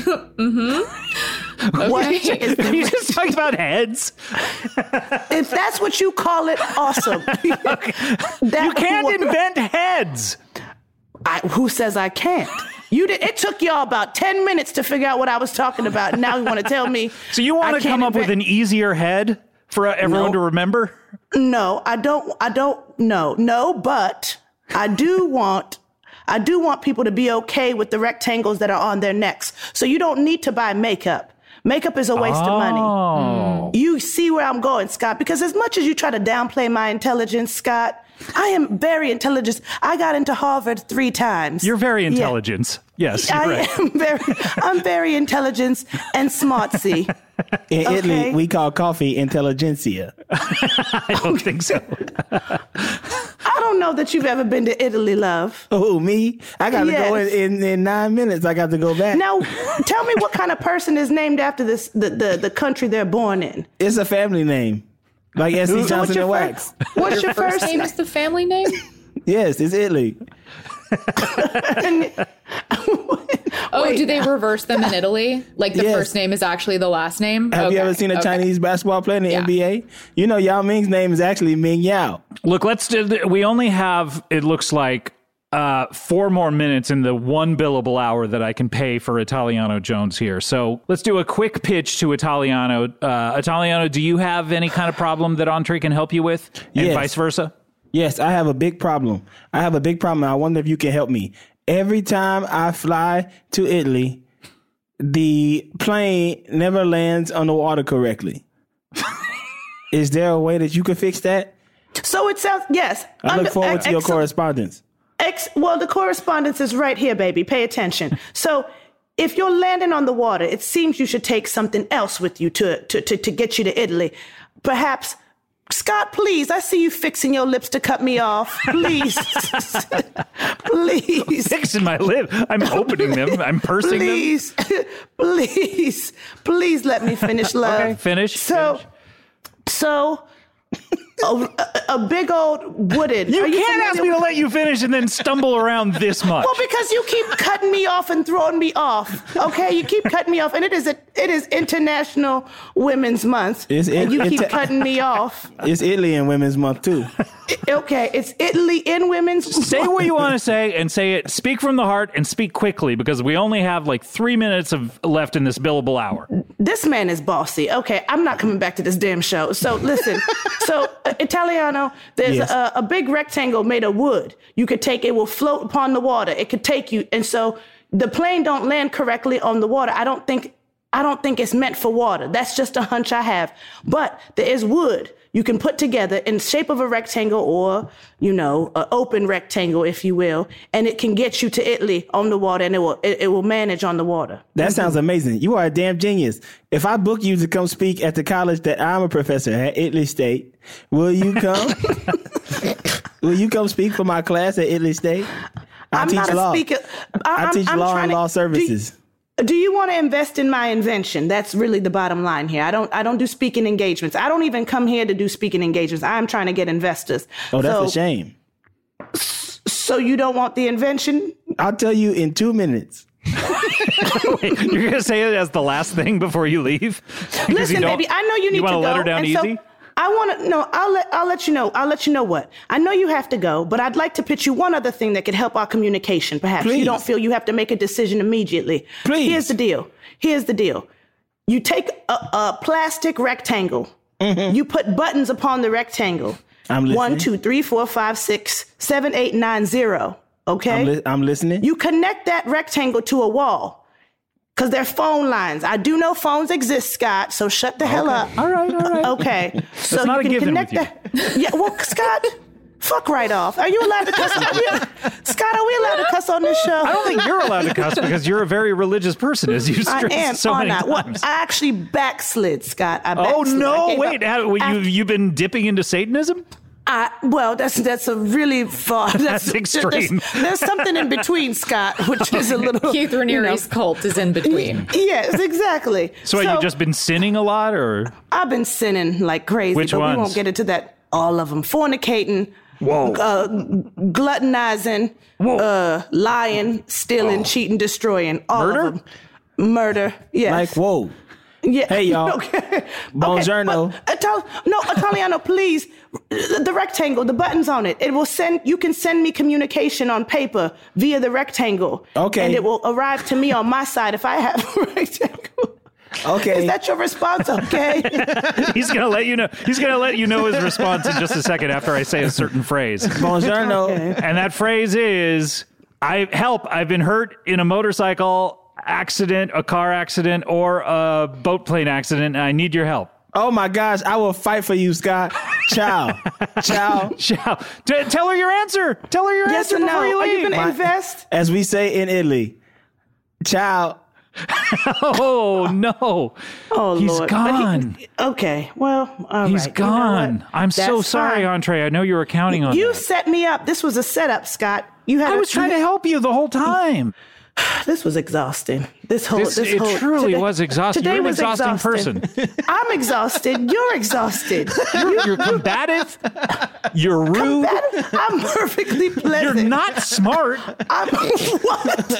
What is Are you just talking about heads? If that's what you call it, awesome. You can't invent heads. Who says I can't? You did. It took y'all about 10 minutes to figure out what I was talking about. And now you want to tell me. So you want to come up with an easier head for everyone to remember? No, I don't. No, but I do want people to be okay with the rectangles that are on their necks. So you don't need to buy makeup. Makeup is a waste of money. You see where I'm going, Scott, because as much as you try to downplay my intelligence, Scott, I am very intelligent. I got into Harvard 3 times. You're very intelligent. Yeah. Yes, you're right. I'm very intelligent and smartsy. In Italy, we call coffee intelligentsia. I don't think so. I don't know that you've ever been to Italy, love. Oh, me? I got to go in 9 minutes. I got to go back. Now, tell me what kind of person is named after this the country they're born in. It's a family name. Like S.C. Johnson and Wax. What's your first name? Is the family name? Yes, it's Italy. Do they reverse them in Italy? Like the first name is actually the last name? Have you ever seen a Chinese basketball player in the NBA? You know, Yao Ming's name is actually Ming Yao. Look, we only have, it looks like, 4 more minutes in the 1 billable hour that I can pay for Italiano Jones here. So let's do a quick pitch to Italiano. Italiano, do you have any kind of problem that Entree can help you with? And vice versa? Yes, I have a big problem. I wonder if you can help me. Every time I fly to Italy, the plane never lands on the water correctly. Is there a way that you could fix that? So it sounds, yes. I look forward to your correspondence. Well, the correspondence is right here, baby. Pay attention. So if you're landing on the water, it seems you should take something else with you to get you to Italy. Perhaps, Scott, please, I see you fixing your lips to cut me off. Please. Please. Fixing my lip. I'm opening them. I'm pursing them. Please let me finish, love. Okay, finish. So a big old wooden. You can't ask me to let you finish and then stumble around this much. Well, because you keep cutting me off and throwing me off. Okay, you keep cutting me off, and it is International Women's Month, and you keep cutting me off. It's Italy in Women's Month too. Okay, it's Italy in Women's Month. Say what you want to say and say it. Speak from the heart and speak quickly because we only have like 3 minutes left in this billable hour. This man is bossy. Okay, I'm not coming back to this damn show. So listen. Italiano, there's a big rectangle made of wood. You could take it, will float upon the water. It could take you. And so the plane don't land correctly on the water. I don't think it's meant for water. That's just a hunch I have. But there is wood you can put together in the shape of a rectangle or, an open rectangle, if you will. And it can get you to Italy on the water and it will manage on the water. That sounds amazing. You are a damn genius. If I book you to come speak at the college that I'm a professor at, Italy State, will you come? Will you come speak for my class at Italy State? I'm not a speaker. I teach law and law services. Do you want to invest in my invention? That's really the bottom line here. I don't do speaking engagements. I don't even come here to do speaking engagements. I'm trying to get investors. Oh, that's a shame. So you don't want the invention? I'll tell you in 2 minutes. Wait, you're going to say it as the last thing before you leave? Listen, baby, I know you need to go. You want to let her down easy? I want to, no, I'll let you know. I'll let you know what. I know you have to go, but I'd like to pitch you one other thing that could help our communication. Perhaps you don't feel you have to make a decision immediately. Please. Here's the deal. You take a plastic rectangle. Mm-hmm. You put buttons upon the rectangle. I'm listening. 1, 2, 3, 4, 5, 6, 7, 8, 9, 0. Okay? I'm listening. You connect that rectangle to a wall. Because they're phone lines. I do know phones exist, Scott, so shut the hell up. All right. Okay. So you can connect that. Yeah, well, Scott, fuck right off. Are you allowed to cuss? Scott, are we allowed to cuss on this show? I don't think you're allowed to cuss because you're a very religious person, as you've stressed so many times. Well, I actually backslid, Scott. I backslid. Oh, no, wait. You've been dipping into Satanism? Well, that's a really far. That's extreme. There's something in between, Scott, which is a little. Keith Ranieri's cult is in between. Yes, exactly. So have you just been sinning a lot, or? I've been sinning like crazy. Which but ones? We won't get into that. All of them: fornicating, gluttonizing, lying, stealing, cheating, destroying. All Murder? of them. Murder. Yes. Like, whoa. Yeah. Hey, y'all. Okay. Buongiorno. Italiano, please. The rectangle, the buttons on it. It will you can send me communication on paper via the rectangle. Okay. And it will arrive to me on my side if I have a rectangle. Okay. Is that your response? Okay. He's going to let you know. He's going to let you know his response in just a second after I say a certain phrase. Buongiorno. Okay. And that phrase is, I've been hurt in a motorcycle accident, a car accident, or a boat plane accident, and I need your help. Oh my gosh, I will fight for you, Scott. Ciao. Ciao. Ciao. Tell her your answer. Tell her your answer before you leave. Are you going to invest? As we say in Italy. Ciao. Oh, no. Oh, He's Lord. gone. Okay, well, all He's right. gone. You know I'm so That's sorry, fine. Entree. I know you were counting on You that. set me up. This was a setup, Scott. I was trying to help you the whole time. This was exhausting. It truly was exhausting. Today You're an was exhausting exhausting. person. I'm exhausted. You're exhausted. You're combative. You're rude. I'm perfectly pleasant. You're not smart. I'm what?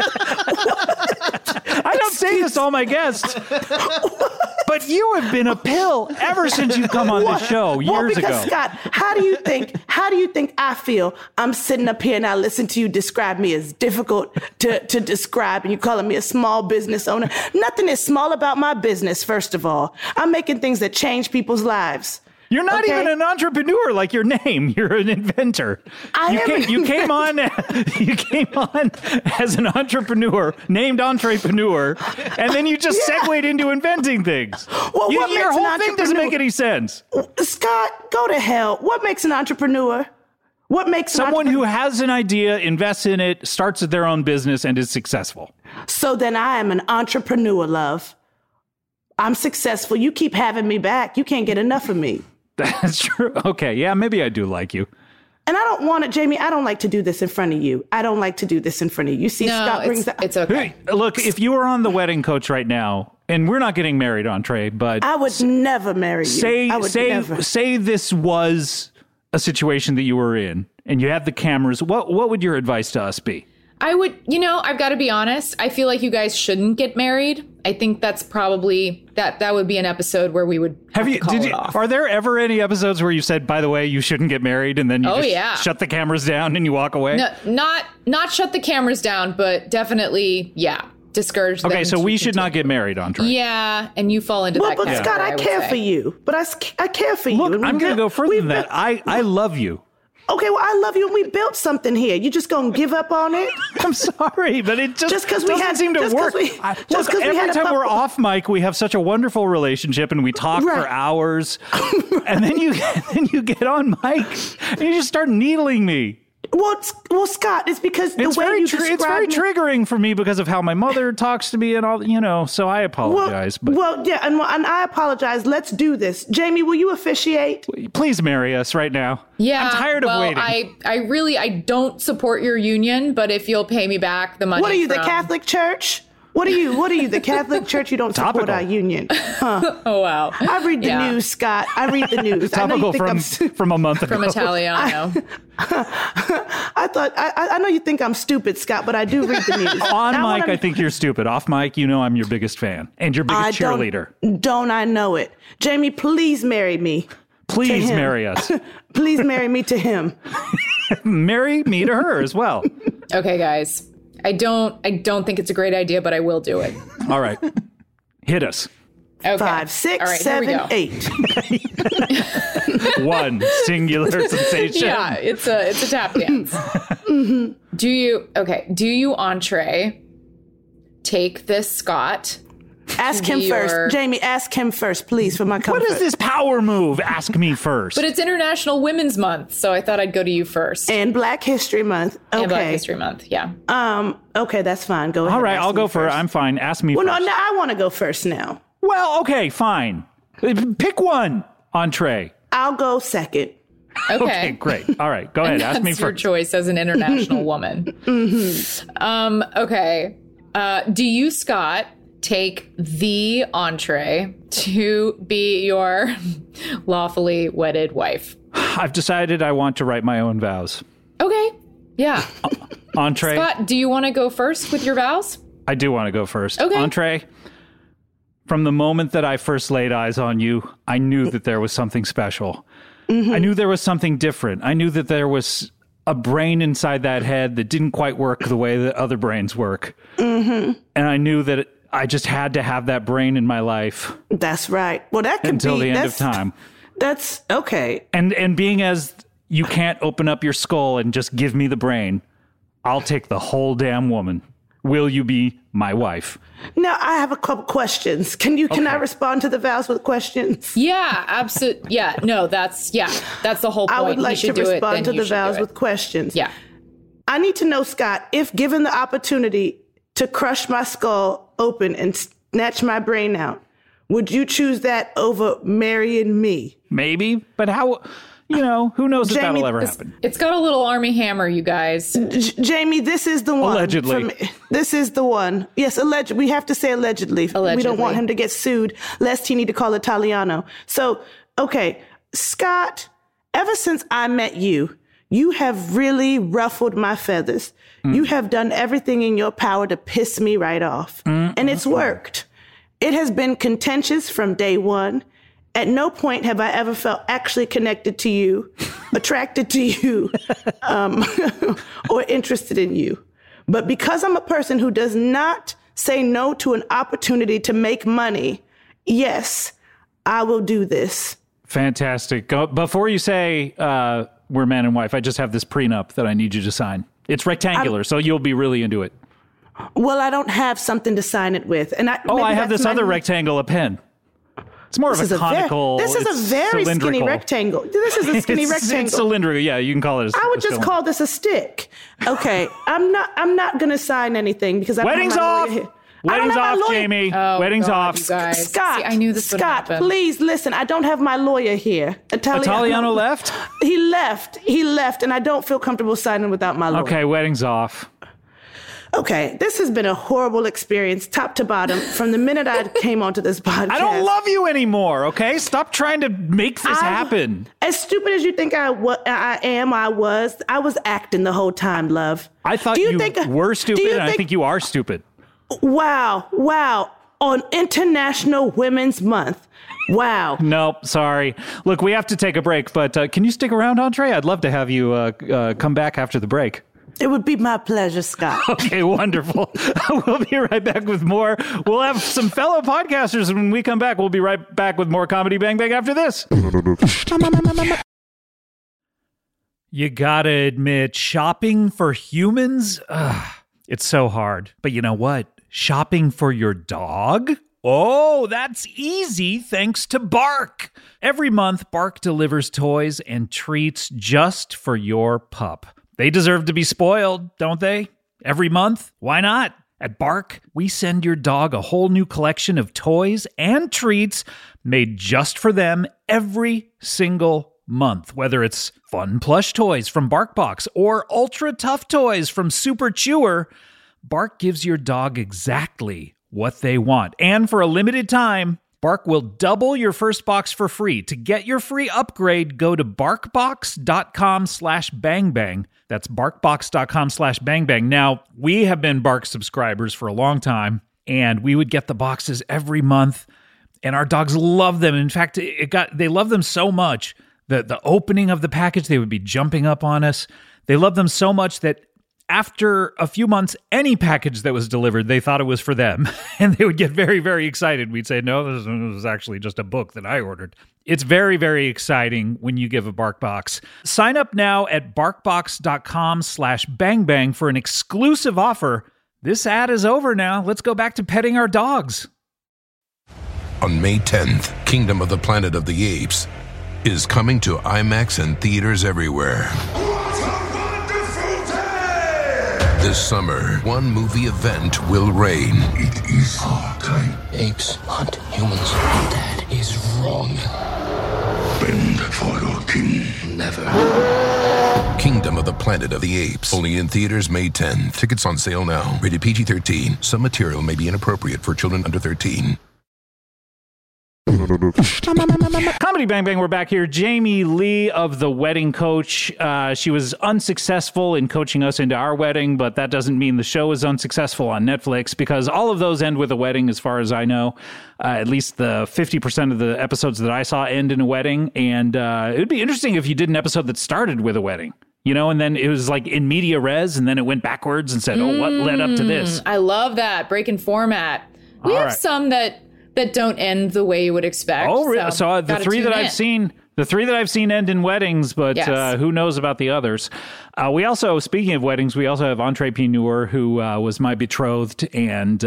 I don't say this to all my guests. But you have been a pill ever since you come on this show years because, ago. Scott, how do you think I feel? I'm sitting up here and I listen to you describe me as difficult to describe, and you're calling me a small business owner. Nothing is small about my business, first of all. I'm making things that change people's lives. You're not even an entrepreneur like your name. You're an inventor. You came on as an entrepreneur, named entrepreneur, and then you just segued into inventing things. Well, your whole thing doesn't make any sense. Scott, go to hell. What makes an entrepreneur? What makes someone who has an idea, invests in it, starts their own business, and is successful? So then I am an entrepreneur, love. I'm successful. You keep having me back. You can't get enough of me. That's true. Okay. Yeah, maybe I do like you. And I don't want it, Jamie. I don't like to do this in front of you. I don't like to do this in front of you. You see, no, Scott brings that. It's okay. Hey, look, if you were on the wedding coach right now, and we're not getting married, Entree, but I would never marry you. Say this was a situation that you were in, and you have the cameras. What would your advice to us be? I would, I've got to be honest. I feel like you guys shouldn't get married. I think that's probably that would be an episode where we would have to call it off. Are there ever any episodes where you said, by the way, you shouldn't get married, and then you shut the cameras down and you walk away? No, not shut the cameras down, but definitely, discourage them. Okay, so we should not get married, Andre. Yeah, and you fall into that category. But Scott, I care for you. But I care for you. Look, I'm going to go further than that. I love you. Okay, well, I love you, and we built something here. You just gonna give up on it? I'm sorry, but it just doesn't seem to work. Every time we're off mic, we have such a wonderful relationship, and we talk for hours. And then you get on mic, and you just start needling me. Well, Scott, it's because the way you describe it's very me, triggering for me because of how my mother talks to me and all, so I apologize. Yeah, and I apologize. Let's do this. Jamie, will you officiate? Please marry us right now. Yeah. I'm tired of waiting. I don't support your union, but if you'll pay me back the money. What are you, the Catholic Church? What are you, the Catholic Church? You don't support our union. Huh. Oh, wow. I read the news, Scott. I read the news. Topical from a month ago. From Italiano. I know you think I'm stupid, Scott, but I do read the news. On mic, I think you're stupid. Off mic, I'm your biggest fan and your biggest cheerleader. Don't I know it? Jamie, please marry me. Please marry us. Please marry me to him. Marry me to her as well. Okay, guys. I don't think it's a great idea, but I will do it. All right. Hit us. Okay. 5, 6, all right, 7, 8. One singular sensation. Yeah, it's a tap dance. Mm-hmm. Do you, entree, take this Scott? Ask him first. Jamie, ask him first, please, for my comfort. What is this power move? Ask me first. But it's International Women's Month, so I thought I'd go to you first. And Black History Month. Okay. And Black History Month, yeah. Okay, that's fine. Go ahead. All right, I'll go first. I'm fine. Ask me first. Well, no, I want to go first now. Well, okay, fine. Pick one, entree. I'll go second. Okay, great. All right, go ahead. Ask me first. That's your choice as an international woman. Mm-hmm. Okay. Do you, Scott, take the entree to be your lawfully wedded wife? I've decided I want to write my own vows. Okay. Yeah. Entree. Scott, do you want to go first with your vows? I do want to go first. Okay. Entree. From the moment that I first laid eyes on you, I knew that there was something special. Mm-hmm. I knew there was something different. I knew that there was a brain inside that head that didn't quite work the way that other brains work. Mm-hmm. And I knew that I just had to have that brain in my life. That's right. Well, that could until be the end of time. That's okay. And being as you can't open up your skull and just give me the brain, I'll take the whole damn woman. Will you be my wife? Now, I have a couple questions. Can I respond to the vows with questions? Yeah, absolutely. Yeah, no, that's the whole point. I would like to respond to the vows with questions. Yeah. I need to know, Scott, if given the opportunity to crush my skull open and snatch my brain out, would you choose that over marrying me? Maybe, but how... who knows if that'll ever happen. It's got a little Army Hammer, you guys. Jamie, this is the one. Allegedly. This is the one. Yes, allegedly. We have to say allegedly. We don't want him to get sued, lest he need to call Italiano. So, okay, Scott, ever since I met you, you have really ruffled my feathers. You have done everything in your power to piss me right off. And it's worked. It has been contentious from day one. At no point have I ever felt actually connected to you, attracted to you, or interested in you. But because I'm a person who does not say no to an opportunity to make money, yes, I will do this. Fantastic. Before you say we're man and wife, I just have this prenup that I need you to sign. It's rectangular, so you'll be really into it. Well, I don't have something to sign it with. And I have this other rectangle, a pen. It's more of a conical. This is a very skinny rectangle. This is a skinny rectangle. It's cylindrical. Yeah, you can call it. I would just call this a stick. Okay, I'm not going to sign anything because I don't Wedding's have my off. lawyer here. Wedding's off, Jamie. Oh, Wedding's God, off. you guys. Scott, see, I knew this would happen. Scott, please listen. I don't have my lawyer here. Italiano left? He left, and I don't feel comfortable signing without my lawyer. Okay, wedding's off. Okay, this has been a horrible experience, top to bottom, from the minute I came onto this podcast. I don't love you anymore, okay? Stop trying to make this happen. As stupid as you think I was acting the whole time, love. I thought you were stupid, and I think you are stupid. Wow. On International Women's Month. Wow. Nope, sorry. Look, we have to take a break, but can you stick around, Entree? I'd love to have you come back after the break. It would be my pleasure, Scott. Okay, wonderful. We'll be right back with more. We'll have some fellow podcasters when we come back. We'll be right back with more Comedy Bang Bang after this. You gotta admit, shopping for humans, it's so hard. But you know what? Shopping for your dog? Oh, that's easy thanks to Bark. Every month, Bark delivers toys and treats just for your pup. They deserve to be spoiled, don't they? Every month? Why not? At Bark, we send your dog a whole new collection of toys and treats made just for them every single month. Whether it's fun plush toys from BarkBox or ultra tough toys from Super Chewer, Bark gives your dog exactly what they want. And for a limited time, Bark will double your first box for free. To get your free upgrade, go to barkbox.com/bangbang. That's barkbox.com/bangbang. Now, we have been Bark subscribers for a long time, and we would get the boxes every month, and our dogs love them. In fact, they love them so much that the opening of the package, they would be jumping up on us. They love them so much that after a few months, any package that was delivered, they thought it was for them. And they would get very, very excited. We'd say, no, this was actually just a book that I ordered. It's very, very exciting when you give a BarkBox. Sign up now at barkbox.com/bangbang for an exclusive offer. This ad is over now. Let's go back to petting our dogs. On May 10th, Kingdom of the Planet of the Apes is coming to IMAX and theaters everywhere. This summer, one movie event will reign. It is our time. Apes hunt humans. That is wrong. Bend for your king. Never. Kingdom of the Planet of the Apes. Only in theaters May 10th. Tickets on sale now. Rated PG-13. Some material may be inappropriate for children under 13. Comedy Bang Bang, we're back here. Jamie Lee of The Wedding Coach. She was unsuccessful in coaching us into our wedding, but that doesn't mean the show is unsuccessful on Netflix, because all of those end with a wedding, as far as I know. At least the 50% of the episodes that I saw end in a wedding. And it would be interesting if you did an episode that started with a wedding. You know, and then it was like in media res, and then it went backwards and said, oh, what led up to this? I love that. Breaking format. We have some that don't end the way you would expect. Oh, really? So the three that I've seen end in weddings, but yes. Who knows about the others? We also, speaking of weddings, we also have Andre Pineur, who was my betrothed, and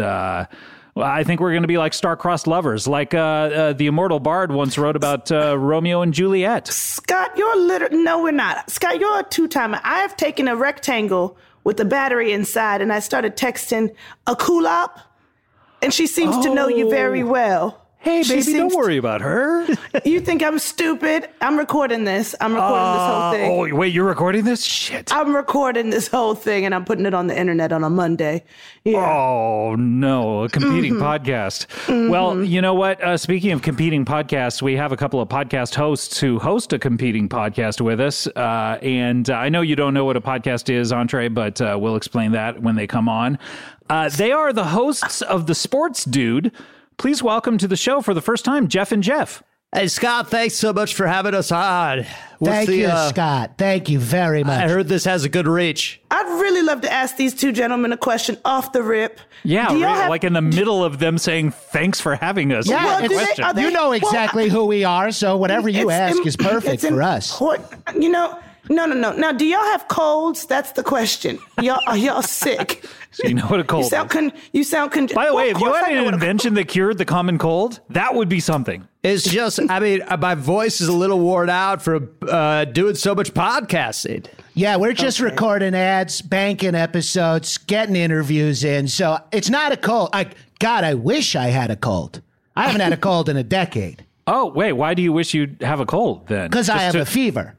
I think we're going to be like star-crossed lovers, like the immortal Bard once wrote about Romeo and Juliet. Scott, no, we're not. Scott, you're a two-timer. I have taken a rectangle with a battery inside, and I started texting a Kulop. And she seems to know you very well. Hey, baby, don't worry about her. You think I'm stupid? I'm recording this. I'm recording this whole thing. Oh, wait, you're recording this? Shit. I'm recording this whole thing, and I'm putting it on the internet on a Monday. Yeah. Oh, no, a competing podcast. Well, you know what? Speaking of competing podcasts, we have a couple of podcast hosts who host a competing podcast with us. And I know you don't know what a podcast is, Andre, but we'll explain that when they come on. They are the hosts of The Sports Dude. Please welcome to the show for the first time, Jeff and Jeff. Hey, Scott, thanks so much for having us on. Thank you, Scott. Thank you very much. I heard this has a good reach. I'd really love to ask these two gentlemen a question off the rip. Yeah, really, like in the middle of them saying, thanks for having us. Yeah, you know exactly who we are, so whatever you ask is perfect for us. You know, no. Now, do y'all have colds? That's the question. Are y'all sick? So you know what a cold is. You sound By the way, if you had an invention that cured the common cold, that would be something. It's just, I mean, my voice is a little worn out from doing so much podcasting. Yeah, we're just recording ads, banking episodes, getting interviews in. So it's not a cold. God, I wish I had a cold. I haven't had a cold in a decade. Oh, wait, why do you wish you'd have a cold then? Because I have a fever.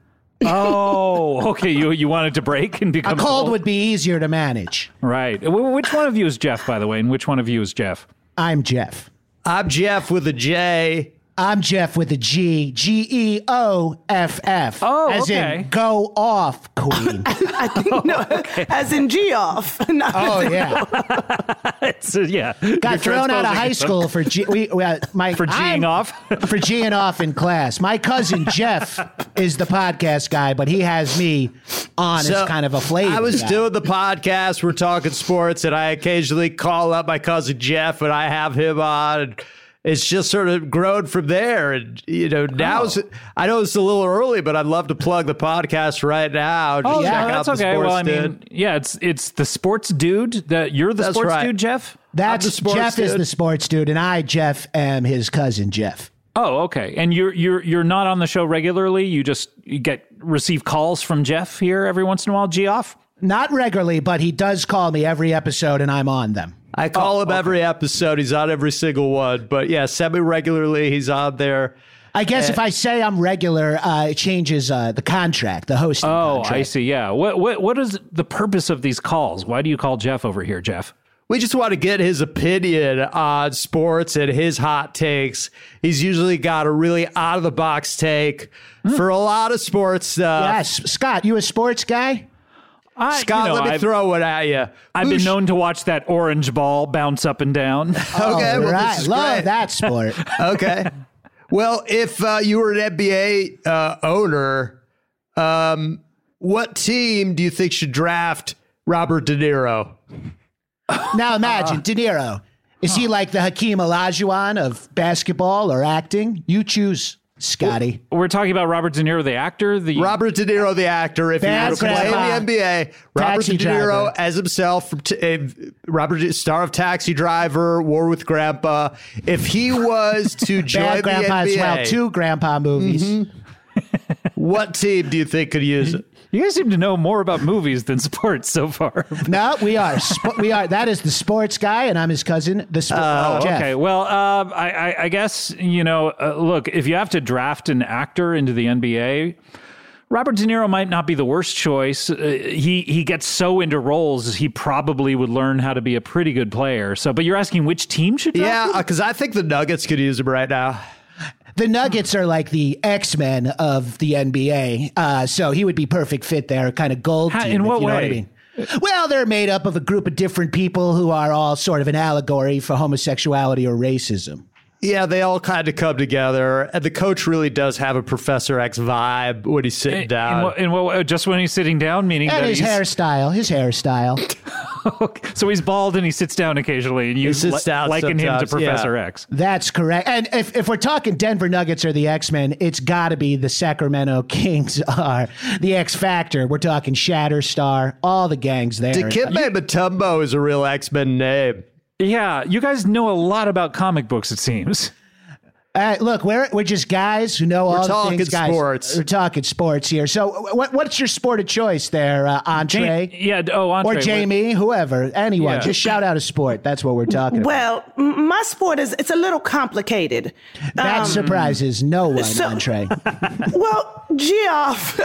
Oh, okay. You wanted to break and become a cold would be easier to manage. Right. Which one of you is Jeff, by the way? And which one of you is Jeff? I'm Jeff. I'm Jeff with a J. I'm Jeff with a G. Geoff. Oh, as in go off, Queen. I think okay. As in G off. Oh yeah. Yeah. Got thrown out of high school for G'ing off. For G'ing off in class. My cousin Jeff is the podcast guy, but he has me on as kind of a flavor. I was doing the podcast. We're talking sports, and I occasionally call up my cousin Jeff, and I have him on. And it's just sort of grown from there. And, you know, now I know it's a little early, but I'd love to plug the podcast right now. Just check out that's okay. Well, I mean, Dude. yeah, it's The Sports Dude. You're the Sports Dude, Jeff? Jeff is the Sports Dude, and I, Jeff, am his cousin, Jeff. Oh, okay. And you're not on the show regularly. You receive calls from Jeff here every once in a while. Geoff? Not regularly, but he does call me every episode, and I'm on them. I call him every episode. He's on every single one. But yeah, semi-regularly, he's on there. I guess if I say I'm regular, it changes the contract, the hosting contract. I see. Yeah. What is the purpose of these calls? Why do you call Jeff over here, Jeff? We just want to get his opinion on sports and his hot takes. He's usually got a really out-of-the-box take for a lot of sports stuff. Yes. Scott, you a sports guy? Scott, let me throw it at you. I've been known to watch that orange ball bounce up and down. Okay, well, right. this is Love great. that sport. Okay. Well, if you were an NBA owner, what team do you think should draft Robert De Niro? Now imagine, De Niro. Is he like the Hakeem Olajuwon of basketball or acting? You choose, Scotty. We're talking about Robert De Niro, the actor? Robert De Niro, the actor. If he were to play in the NBA, Robert De Niro as himself, star of Taxi Driver, War with Grandpa. If he was to join Bad the Grandpa NBA, as well, 2 Grandpa movies. what team do you think could use it? You guys seem to know more about movies than sports so far. No, we are. We are. That is the sports guy, and I'm his cousin, the sports. Jeff. Okay. Well, I guess, look, if you have to draft an actor into the NBA, Robert De Niro might not be the worst choice. He gets so into roles, he probably would learn how to be a pretty good player. But you're asking which team should draft him? Because I think the Nuggets could use him right now. The Nuggets are like the X-Men of the NBA, so he would be perfect fit there, kind of gold team. In what way? What I mean. Well, they're made up of a group of different people who are all sort of an allegory for homosexuality or racism. Yeah, they all kind of come together, and the coach really does have a Professor X vibe when he's sitting down. Just when he's sitting down, meaning and that his hairstyle. So he's bald and he sits down occasionally, and you liken him to Professor X. That's correct. And if we're talking Denver Nuggets or the X-Men, it's got to be the Sacramento Kings are the X Factor. We're talking Shatterstar, all the gangs there. Dikembe Mutombo is a real X-Men name. Yeah, you guys know a lot about comic books, it seems. Look, we're just guys who know all the things. Sports. We're talking sports here. So what's your sport of choice there, Entree? Entree. Or Jamie, whoever, anyone. Yeah. Just shout out a sport. That's what we're talking about. Well, my sport it's a little complicated. That surprises no one, Entree. Well, Geoff.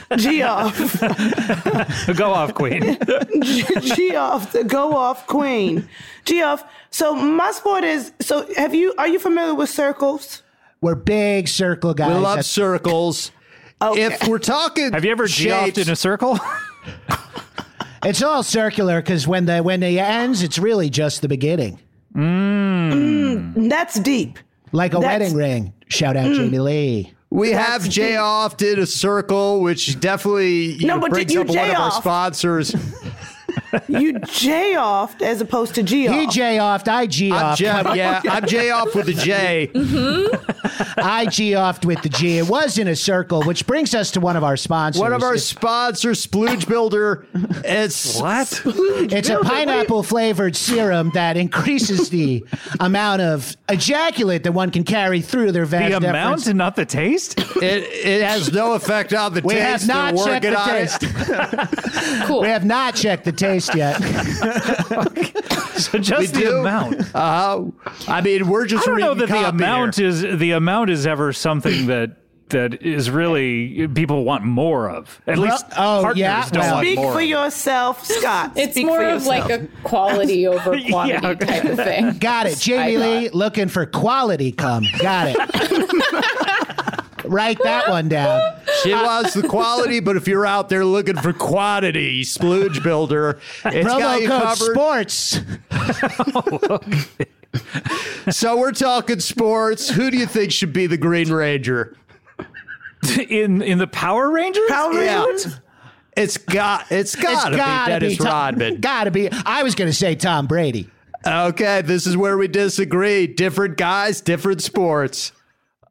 Go off, Queen. Geoff, the go off Queen. Geoff, so my sport is, are you familiar with circles? We're big circle guys. We love circles. Okay. If we're talking, have you ever Geoffed in a circle? It's all circular because when the ends, it's really just the beginning. That's deep. Like a wedding ring. Shout out Jamie Lee. We have J-offed in a circle, which definitely brings up one of our sponsors. You J-offed as opposed to G-off. He J-offed, I G-offed. I'm J-off with a J. Mm-hmm. I G-offed with the G. It was in a circle, which brings us to one of our sponsors. One of our sponsors, Splooge Builder. It's a pineapple-flavored serum that increases the amount of ejaculate that one can carry through their vas deferens. The amount and not the taste? It has no effect on the taste. We have not checked the taste. Cool. We have not checked the taste yet. So just the amount. I mean, we're just. I don't know that the amount is ever something that is really people want more of. At least partners don't want speak more for yourself, Scott. It's more of like a quality over quantity type of thing. Got it, Jamie Lee, looking for quality cum. Got it. Write that one down. She wants the quality, but if you're out there looking for quantity, Splooge Builder, it's got you covered. Sports. So we're talking sports. Who do you think should be the Green Ranger? In the Power Rangers? Power Rangers? Yeah. It's gotta be Dennis Rodman. Gotta be. I was going to say Tom Brady. Okay, this is where we disagree. Different guys, different sports.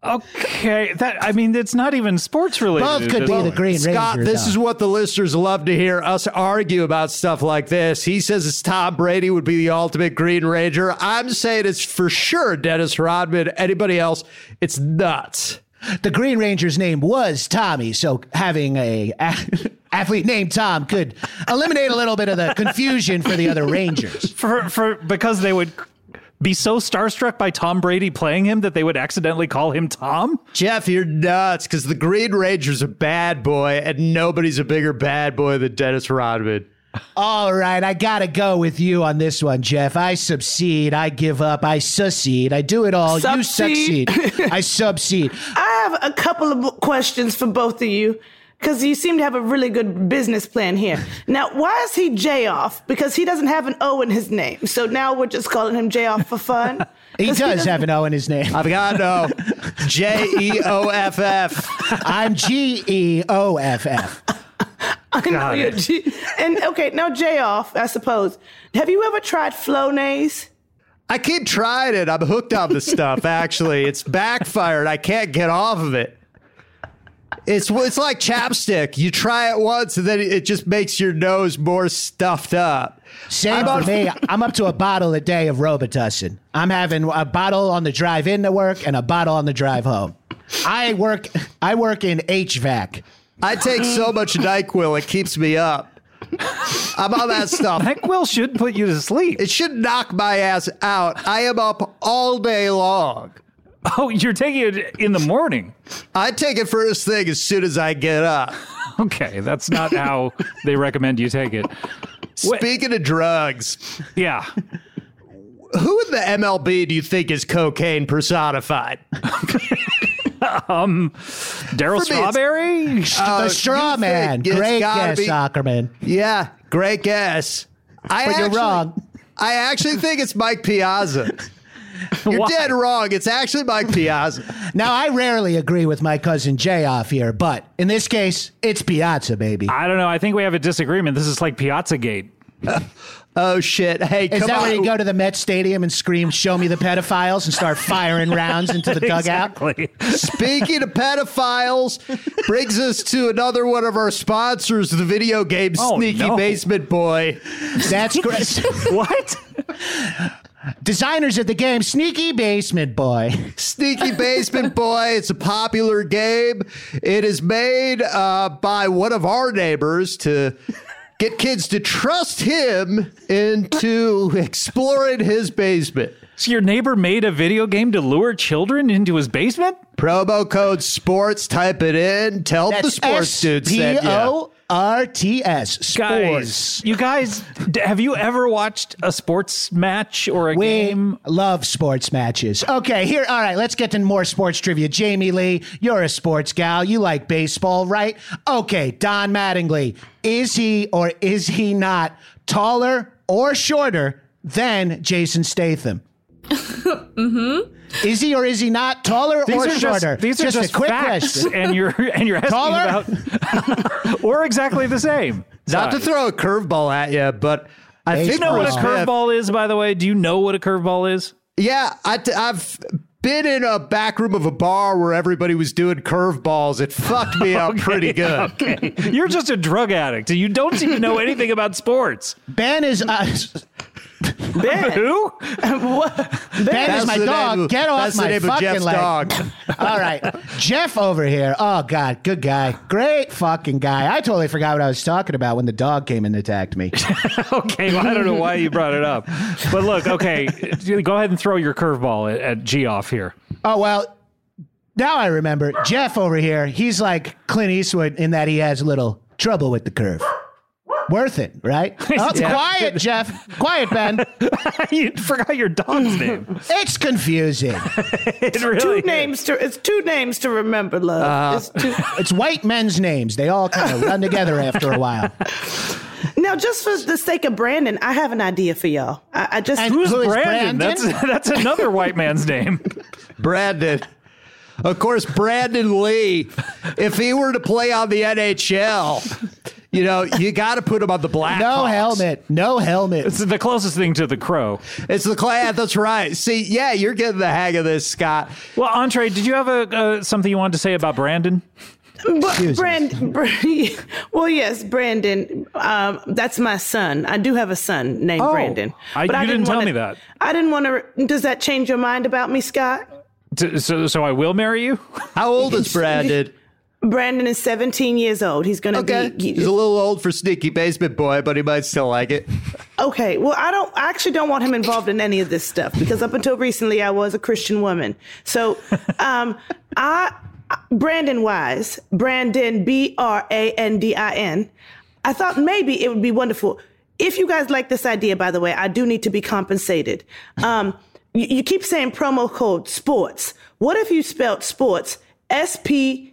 Okay, it's not even sports related. Both could be the Green Scott, Rangers. this is what the listeners love to hear us argue about stuff like this. He says it's Tom Brady would be the ultimate Green Ranger. I'm saying it's for sure Dennis Rodman. Anybody else, it's nuts. The Green Ranger's name was Tommy, so having a athlete named Tom could eliminate a little bit of the confusion for the other Rangers. Because they would be so starstruck by Tom Brady playing him that they would accidentally call him Tom? Jeff, you're nuts, because the Green Ranger's a bad boy, and nobody's a bigger bad boy than Dennis Rodman. All right, I gotta go with you on this one, Jeff. I subsede, I give up, I succeed, I do it all. You succeed, I subsede. I have a couple of questions for both of you, because you seem to have a really good business plan here. Now, why is he J-Off? Because he doesn't have an O in his name. So now we're just calling him J-Off for fun? He does have an O in his name. I've got no. J-E-O-F-F. I'm G-E-O-F-F. I know you're G. And okay, now J-Off, I suppose. Have you ever tried Flonase? I keep trying it. I'm hooked on the stuff, actually. It's backfired. I can't get off of it. It's like chapstick. You try it once, and then it just makes your nose more stuffed up. Same for me. I'm up to a bottle a day of Robitussin. I'm having a bottle on the drive in to work and a bottle on the drive home. I work in HVAC. I take so much NyQuil, it keeps me up. I'm on that stuff. NyQuil should put you to sleep. It should knock my ass out. I am up all day long. Oh, you're taking it in the morning. I take it first thing as soon as I get up. Okay, that's not how they recommend you take it. Speaking of drugs. Yeah. Who in the MLB do you think is cocaine personified? Daryl Strawberry? The Straw Man. Great guess, Ackerman. Yeah, great guess. But you're wrong. I actually think it's Mike Piazza. You're dead wrong. It's actually Mike Piazza. Now, I rarely agree with my cousin Jay off here, but in this case, it's Piazza, baby. I don't know. I think we have a disagreement. This is like Piazzagate. Oh, shit. Hey, is that where you go to the Met Stadium and scream, "Show me the pedophiles," and start firing rounds into the dugout? Exactly. Speaking of pedophiles, brings us to another one of our sponsors, the video game Sneaky Basement Boy. That's great. What? Designers of the game, Sneaky Basement Boy. Sneaky Basement Boy. It's a popular game. It is made by one of our neighbors to get kids to trust him into exploring his basement. So your neighbor made a video game to lure children into his basement? Promo code SPORTS. Type it in. Tell the sports dude sent you. RTS. Sports. Guys, you guys, have you ever watched a sports match or a game? Love sports matches. Okay, here. All right, let's get to more sports trivia. Jamie Lee, you're a sports gal. You like baseball, right? Okay, Don Mattingly. Is he or is he not taller or shorter than Jason Statham? Mm-hmm. Is he or is he not taller or shorter? These are just a quick facts, question. and you're asking taller? about or exactly the same. Not to throw a curveball at you, but I think you know what a curveball is. By the way, do you know what a curveball is? Yeah, I've been in a back room of a bar where everybody was doing curveballs. It fucked me up pretty good. Okay, you're just a drug addict. You don't seem to know anything about sports. Ben is. Ben? Who? Ben is my dog. Get off my fucking leg. Dog. All right. Jeff over here. Oh, God. Good guy. Great fucking guy. I totally forgot what I was talking about when the dog came and attacked me. Okay. Well, I don't know why you brought it up. But look, okay. Go ahead and throw your curveball at G-Off here. Oh, well, now I remember. Jeff over here, he's like Clint Eastwood in that he has a little trouble with the curve. Worth it, right? Oh, Yeah. Quiet, Jeff. Quiet, Ben. You forgot your dog's name. It's confusing. It really It's two names to remember, love. It's white men's names. They all kind of run together after a while. Now, just for the sake of Brandon, I have an idea for y'all. Who's Brandon? That's another white man's name. Brandon. Of course, Brandon Lee, if he were to play on the NHL, You got to put him on the Black Hawks. No helmet. It's the closest thing to the Crow. It's the Clay. That's right. See, yeah, you're getting the hang of this, Scott. Well, Entree, did you have something you wanted to say about Brandon? Well, yes, Brandon. That's my son. I do have a son named Brandon. You didn't tell me that. I didn't want to. Does that change your mind about me, Scott? So I will marry you? How old is Brandon? Brandon is 17 years old. He's going to be... He's a little old for Sneaky Basement Boy, but he might still like it. Okay. Well, I actually don't want him involved in any of this stuff because up until recently, I was a Christian woman. So, Brandon Wise, Brandon, Brandin, I thought maybe it would be wonderful. If you guys like this idea, by the way, I do need to be compensated. You keep saying promo code sports. What if you spelled sports SPREOTS?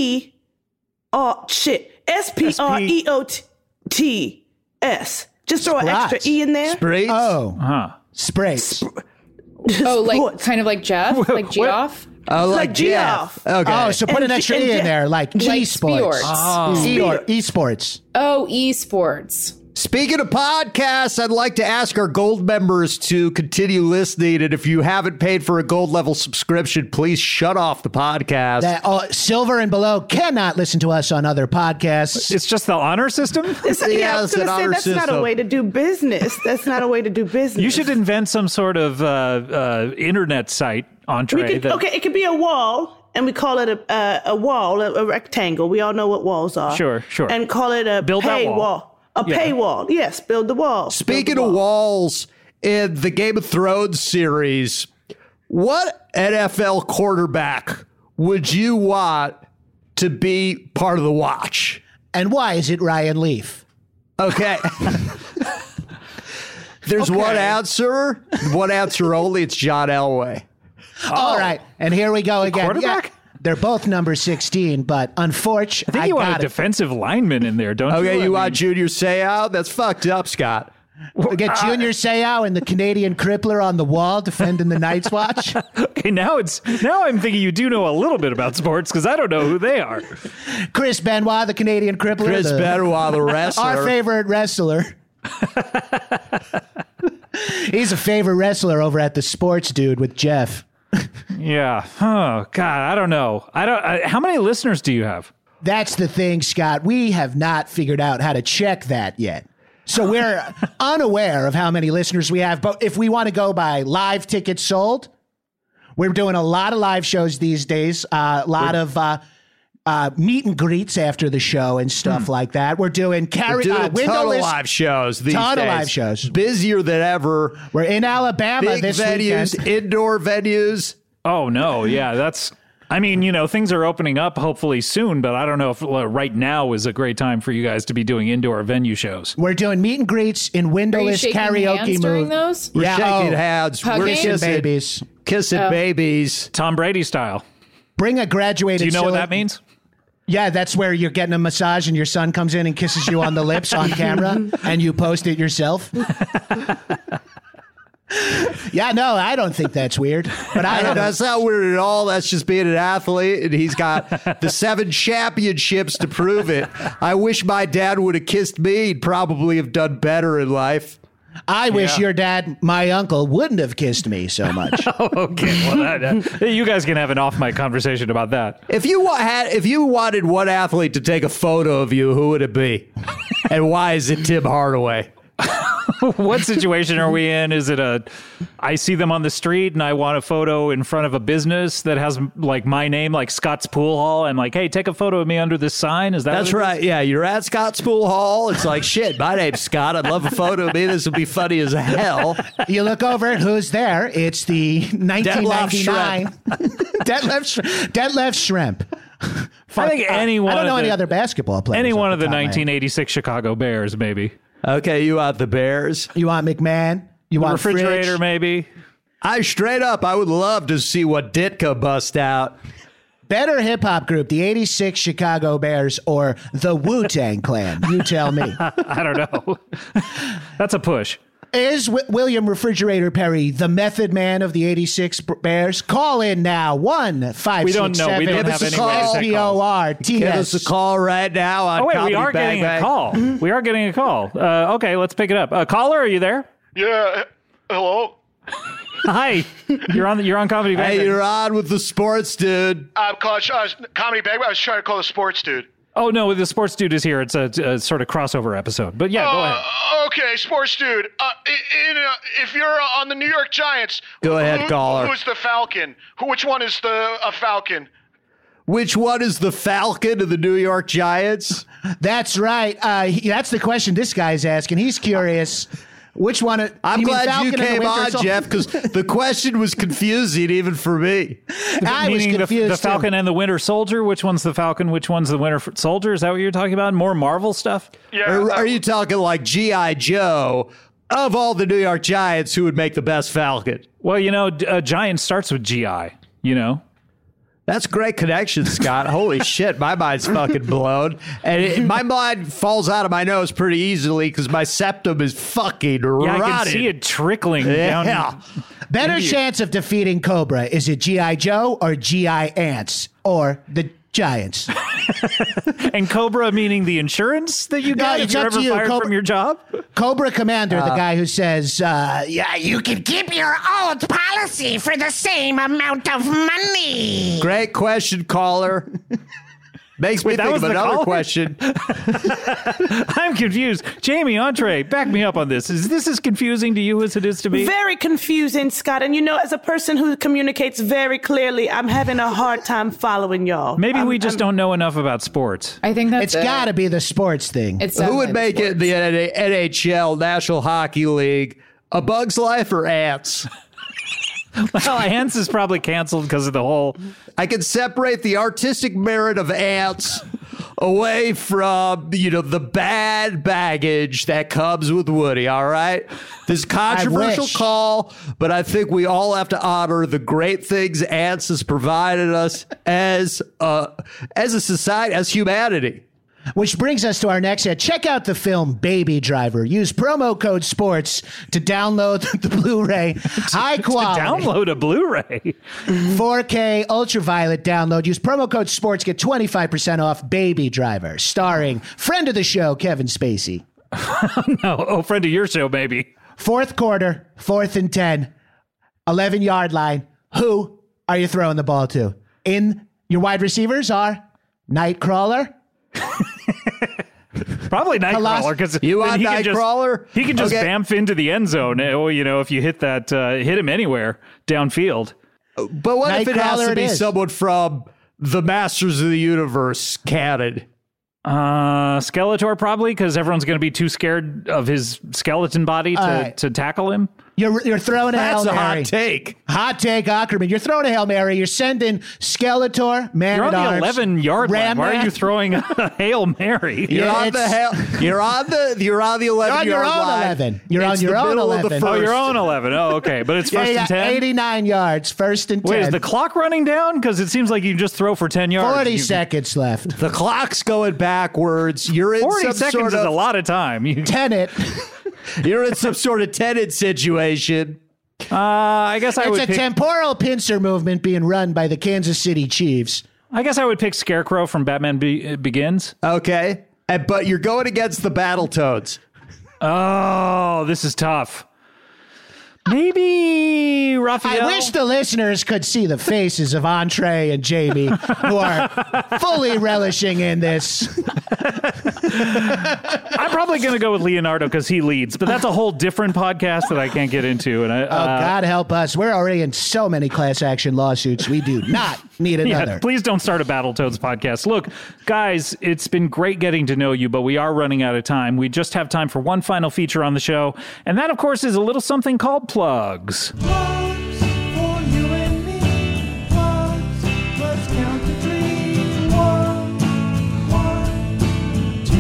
Just throw an extra E in there. Sprays? Sprays. Like kind of like Jeff, like Geoff. Oh, like Geoff. Okay. Oh, so put an extra E in there, like G-sports. Esports. Oh, esports. Speaking of podcasts, I'd like to ask our gold members to continue listening. And if you haven't paid for a gold level subscription, please shut off the podcast. Silver and below cannot listen to us on other podcasts. It's just the honor system? That's not a way to do business. That's not a way to do business. You should invent some sort of internet site, Entree. It could be a wall. And we call it a wall, a rectangle. We all know what walls are. Sure. And call it a paywall. Paywall. Yes, build the wall. Speaking of walls, in the Game of Thrones series, what NFL quarterback would you want to be part of the watch? And why is it Ryan Leaf? Okay. There's one answer only. It's John Elway. All right. And here we go again. Quarterback? Yeah. They're both number 16, but unfortunately, I think you want a defensive lineman in there, don't you? Okay, you want Junior Seau? That's fucked up, Scott. We get Junior Seau and the Canadian Crippler on the wall defending the Night's Watch. Okay, now I'm thinking you do know a little bit about sports because I don't know who they are. Chris Benoit, the Canadian Crippler. Benoit, the wrestler. Our favorite wrestler. He's a favorite wrestler over at the Sports Dude with Jeff. Yeah. Oh, God, I don't know. How many listeners do you have? That's the thing, Scott. We have not figured out how to check that yet. So we're unaware of how many listeners we have. But if we want to go by live tickets sold, we're doing a lot of live shows these days. A lot of meet and greets after the show and stuff like that. We're doing ton of live shows these days. Ton of live shows. Busier than ever. We're in Alabama this venues, weekend. Indoor venues. Oh, no. Yeah, things are opening up hopefully soon, but I don't know if right now is a great time for you guys to be doing indoor venue shows. We're doing meet and greets in windowless karaoke during those? We're shaking hands. Hugging? We're kissing babies. Kissing babies. Tom Brady style. Bring a graduated... Do you know what that means? Yeah, that's where you're getting a massage and your son comes in and kisses you on the lips on camera and you post it yourself. Yeah, no, I don't think that's weird. But that's not weird at all. That's just being an athlete, and he's got the 7 championships to prove it. I wish my dad would have kissed me. He'd probably have done better in life. I wish your dad, my uncle, wouldn't have kissed me so much. Okay, well, you guys can have an off-mic conversation about that. If you wanted one athlete to take a photo of you, who would it be? And why is it Tim Hardaway? What situation are we in? Is it I see them on the street and I want a photo in front of a business that has like my name, like Scott's Pool Hall? I'm like, hey, take a photo of me under this sign. Is that That's right. Yeah, you're at Scott's Pool Hall. It's like, shit, my name's Scott. I'd love a photo of me. This would be funny as hell. You look over at who's there. It's the 1999 Detlef Schrempf. I think anyone. I don't know any other basketball players. Any one of the 1986 Chicago Bears, maybe. Okay, you want the Bears? You want McMahon? You want refrigerator, Fridge? Maybe? I would love to see what Ditka bust out. Better hip hop group, the 86 Chicago Bears or the Wu-Tang Clan? You tell me. I don't know. That's a push. Is William Refrigerator Perry the method man of the 86 Bears? Call in now. 1-567. We don't know. We don't have any SPORTS. Give us a call right now on Comedy we are Bang getting Bang. a call. We are getting a call. Okay, let's pick it up. Caller, are you there? Yeah. Hello. Hi. You're on Comedy Bang Bang. Hey, you're on with the sports dude. I'm calling Comedy Bang Bang. I was trying to call the sports dude. Oh, no, the sports dude is here. It's a sort of crossover episode. But yeah, go ahead. Okay, sports dude. If you're on the New York Giants, go ahead, caller. Who's the Falcon? Which one is a Falcon? Which one is the Falcon of the New York Giants? That's right. That's the question this guy's asking. He's curious. Which one? I'm glad you came on, Jeff, because the question was confusing even for me. I was confused. The Falcon and the Winter Soldier. Which one's the Falcon? Which one's the Winter Soldier? Is that what you're talking about? More Marvel stuff? Yeah. Or are you talking like G.I. Joe? Of all the New York Giants, who would make the best Falcon? Well, Giant starts with G.I., That's great connection, Scott. Holy shit, my mind's fucking blown. And my mind falls out of my nose pretty easily because my septum is fucking rotted. I can see it trickling down. Better chance of defeating Cobra. Is it G.I. Joe or G.I. Ants or the Giants? And Cobra meaning the insurance that you got if you're ever fired from your job? Cobra Commander, the guy who says, yeah, you can keep your old policy for the same amount of money. Great question, caller. Makes me think of another question. I'm confused. Jamie, Entree, back me up on this. Is this as confusing to you as it is to me? Very confusing, Scott. And as a person who communicates very clearly, I'm having a hard time following y'all. Maybe we just don't know enough about sports. I think that's It's got to be the sports thing. Who would make it in the NHL, National Hockey League? A Bug's Life or Ants? Well, Ants is probably canceled because of the whole... I can separate the artistic merit of Ants away from, the bad baggage that comes with Woody, all right? This controversial call, but I think we all have to honor the great things Ants has provided us as a society, as humanity. Which brings us to our next ad. Check out the film Baby Driver. Use promo code SPORTS to download the Blu-ray. High quality. To download a Blu-ray. 4K ultraviolet download. Use promo code SPORTS. Get 25% off Baby Driver. Starring friend of the show, Kevin Spacey. No, friend of your show, maybe. Fourth quarter, 4th and 10. 11-yard line. Who are you throwing the ball to? Your wide receivers are Nightcrawler. Probably Nightcrawler because you want Nightcrawler? He can just bamf into the end zone. If you hit him anywhere downfield. But what if it has to be someone from the Masters of the Universe canon? Skeletor probably because everyone's going to be too scared of his skeleton body to tackle him. You're throwing a Hail Mary. That's a hot take. Hot take, Ackerman. You're throwing a Hail Mary. You're sending Skeletor, Man-at-Arms. You're on the 11-yard line. Why are you throwing a Hail Mary? You're on the 11-yard line. You're on your own 11. Oh, your own 11. Oh, okay. But it's first and 10? 89 yards, first and 10. Wait, is the clock running down? Because it seems like you can just throw for 10 yards. 40 seconds left. The clock's going backwards. You're in 40 some seconds sort of is a lot of time. Tenet. You're in some sort of Tenet situation. I guess I would pick... It's a temporal pincer movement being run by the Kansas City Chiefs. I guess I would pick Scarecrow from Batman Begins. Okay. But you're going against the Battletoads. Oh, this is tough. Maybe Raphael. I wish the listeners could see the faces of Entree and Jamie who are fully relishing in this. I'm probably going to go with Leonardo because he leads, but that's a whole different podcast that I can't get into. And God help us. We're already in so many class action lawsuits. We do not need another. Yeah, please don't start a Battletoads podcast. Look, guys, it's been great getting to know you, but we are running out of time. We just have time for one final feature on the show. And that, of course, is a little something called Plugs. Plugs for you and me. Plugs. Let's count to 3. 1, 2,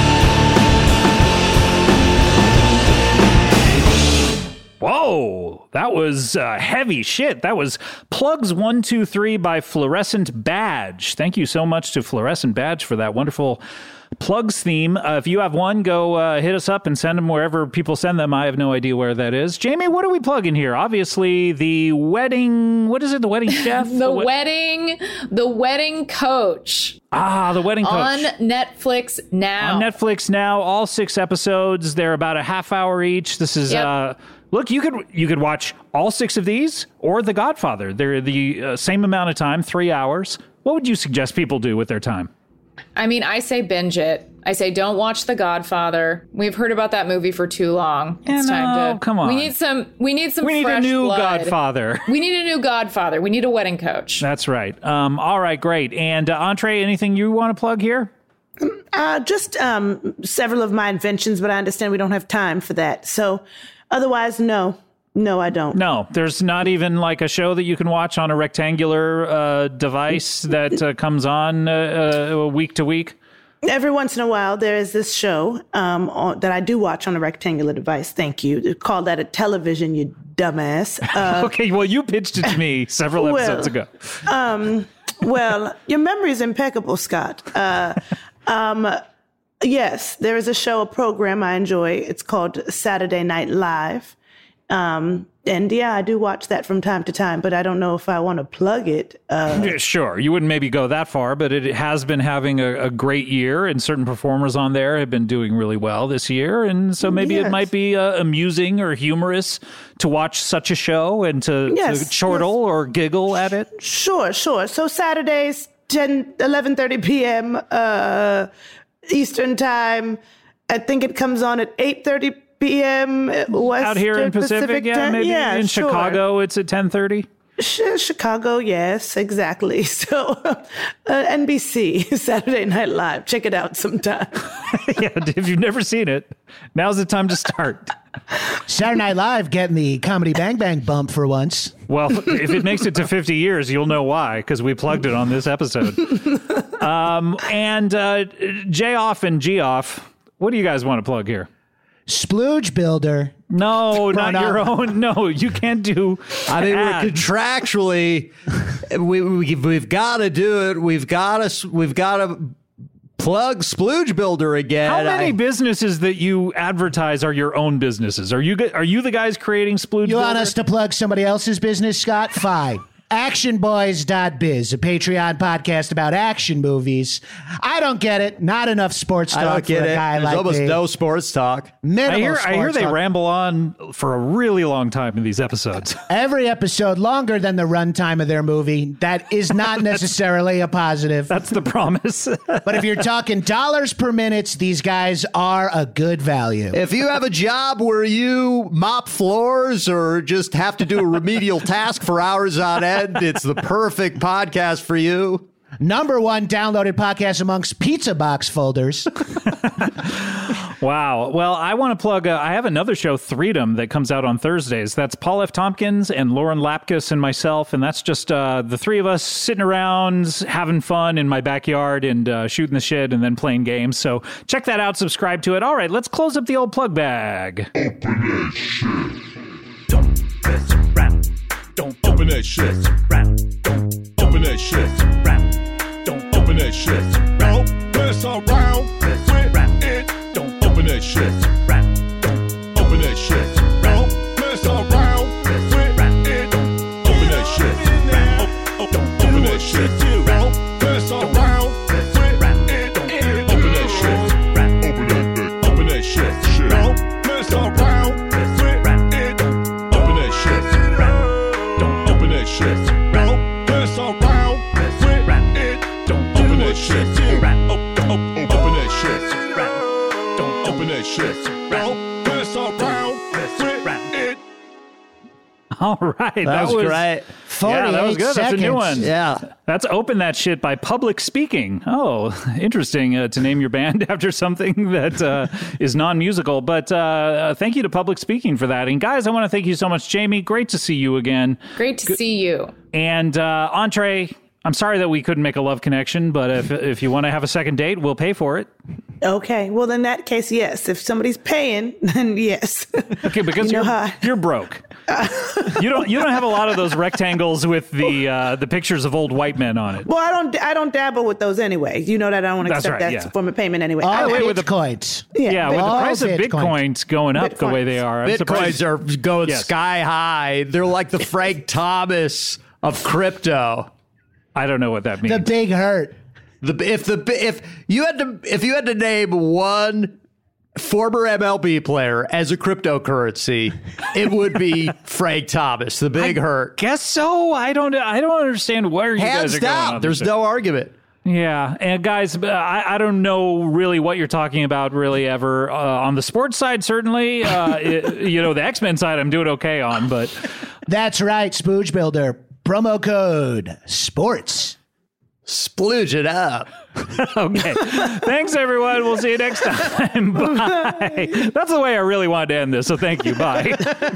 2. Whoa, That was heavy shit. That was Plugs 1, 2, 3 by Fluorescent Badge. Thank you so much to Fluorescent Badge for that wonderful Plugs theme. If you have one, go hit us up and send them wherever people send them. I have no idea where that is. Jamie, what are we plugging here? Obviously, the wedding. What is it? The wedding chef? The wedding coach. Ah, The Wedding Coach. On Netflix now. On Netflix now, all 6 episodes. They're about a half hour each. This is, look, you could watch all 6 of these or The Godfather. They're the same amount of time, 3 hours. What would you suggest people do with their time? I mean, I say binge it. I say don't watch The Godfather. We've heard about that movie for too long. It's time to. Come on. We need some. We need fresh a new blood. Godfather. We need a new Godfather. We need a wedding coach. That's right. All right, great. And Entree, anything you want to plug here? Just several of my inventions, but I understand we don't have time for that. So, otherwise, no. No, I don't. No, there's not even like a show that you can watch on a rectangular device that comes on week to week? Every once in a while, there is this show that I do watch on a rectangular device. Thank you. Call that a television, you dumbass. Okay, well, you pitched it to me several episodes ago. Well, your memory is impeccable, Scott. Yes, there is a program I enjoy. It's called Saturday Night Live. And yeah, I do watch that from time to time, but I don't know if I want to plug it. Sure, you wouldn't maybe go that far, but it has been having a great year, and certain performers on there have been doing really well this year, and so maybe it might be amusing or humorous to watch such a show and to chortle or giggle at it. Sure. So Saturdays, 11:30 p.m. Eastern time. I think it comes on at 8:30 p.m. out here in Pacific time. Maybe in Chicago it's at 10:30. Chicago, yes, exactly. So NBC Saturday Night Live, check it out sometime. Yeah, if you've never seen it, now's the time to start. Saturday Night Live getting the Comedy Bang Bang bump for once. Well, if it makes it to 50 years, you'll know why, because we plugged it on this episode. And J off and G off. What do you guys want to plug here? Splooge Builder. No, not your own. No, you can't do. I mean, we're contractually, we've got to do it. We've got to plug Splooge Builder again. How many businesses that you advertise are your own businesses? Are you the guys creating Splooge Builder? You want us to plug somebody else's business, Scott? Fine. Actionboys.biz, a Patreon podcast about action movies. I don't get it. Not enough sports talk. I don't get for a guy it. There's like almost me. no sports talk. I hear they ramble on for a really long time in these episodes. Every episode longer than the runtime of their movie. That is not necessarily a positive. That's the promise. But if you're talking dollars per minute, these guys are a good value. If you have a job where you mop floors or just have to do a remedial task for hours on end, it's the perfect podcast for you. Number 1 downloaded podcast amongst pizza box folders. Wow. Well, I want to plug, I have another show, Freedom, that comes out on Thursdays. That's Paul F. Tompkins and Lauren Lapkus and myself. And that's just the three of us sitting around, having fun in my backyard and shooting the shit and then playing games. So check that out. Subscribe to it. All right, let's close up the old plug bag. Open that shit. Don't mess around. Don't open that shit. Don't open that shit. Don't open that shit. Don't mess around with it. Don't open that shit. Don't open that shit. Don't mess around with it. Open that shit. Don't open that shit. Don't mess around with it. Open that shit. Open that shit. Don't mess around with it. Open that shit. Don't open that shit. Don't mess around with it. Don't open that shit. Open that shit. Don't open that shit. Don't mess around with it. All right. That was great. 48 that was good. seconds. That's a new one. Yeah. That's Open That Shit by Public Speaking. Oh, interesting to name your band after something that is non-musical. But thank you to Public Speaking for that. And guys, I want to thank you so much. Jamie, great to see you again. Great to see you. And Entree, I'm sorry that we couldn't make a love connection, but if you want to have a second date, we'll pay for it. Okay. Well, in that case, yes. If somebody's paying, then yes. Okay, because you're broke. You don't have a lot of those rectangles with the pictures of old white men on it. Well, I don't dabble with those anyway. You know that I don't accept that form of payment anyway. With Bitcoins. With the price of Bitcoins going up the way they are. I'm Bitcoins are going sky high. They're like the Frank Thomas of crypto. I don't know what that means. The big hurt. If you had to name one former MLB player as a cryptocurrency, it would be Frank Thomas, the big hurt. Guess so. I don't understand where you guys are going. Hands down. There's no argument. Yeah, and guys, I don't know really what you're talking about really ever. On the sports side, certainly. The X-Men side, I'm doing okay on, but... That's right, Spooge Builder. Promo code SPORTS. Splooge it up. Okay. Thanks, everyone. We'll see you next time. Bye. That's the way I really wanted to end this, so thank you. Bye.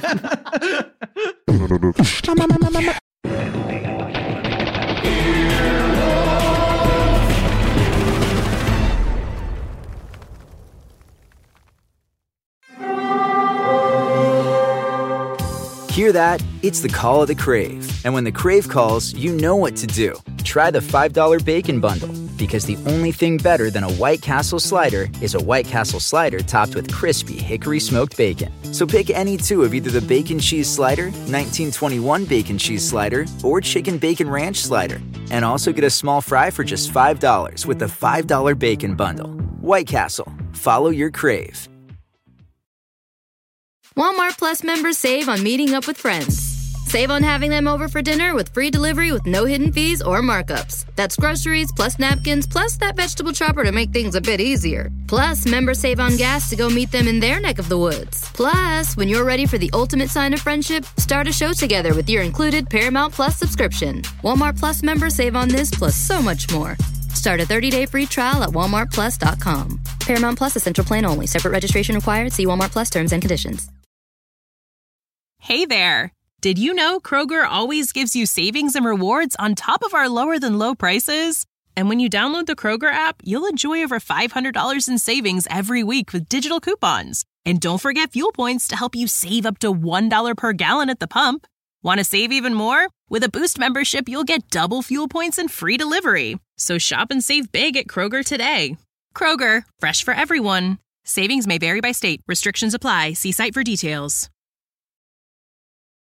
Hear that? It's the call of the Crave. And when the Crave calls, you know what to do. Try the $5 Bacon Bundle, because the only thing better than a White Castle slider is a White Castle slider topped with crispy hickory smoked bacon. So pick any two of either the Bacon Cheese Slider, 1921 Bacon Cheese Slider, or Chicken Bacon Ranch Slider. And also get a small fry for just $5 with the $5 Bacon Bundle. White Castle. Follow your Crave. Walmart Plus members save on meeting up with friends. Save on having them over for dinner with free delivery with no hidden fees or markups. That's groceries, plus napkins, plus that vegetable chopper to make things a bit easier. Plus, members save on gas to go meet them in their neck of the woods. Plus, when you're ready for the ultimate sign of friendship, start a show together with your included Paramount Plus subscription. Walmart Plus members save on this plus so much more. Start a 30-day free trial at walmartplus.com. Paramount Plus Essential Plan only. Separate registration required. See Walmart Plus terms and conditions. Hey there. Did you know Kroger always gives you savings and rewards on top of our lower than low prices? And when you download the Kroger app, you'll enjoy over $500 in savings every week with digital coupons. And don't forget fuel points to help you save up to $1 per gallon at the pump. Want to save even more? With a Boost membership, you'll get double fuel points and free delivery. So shop and save big at Kroger today. Kroger, fresh for everyone. Savings may vary by state. Restrictions apply. See site for details.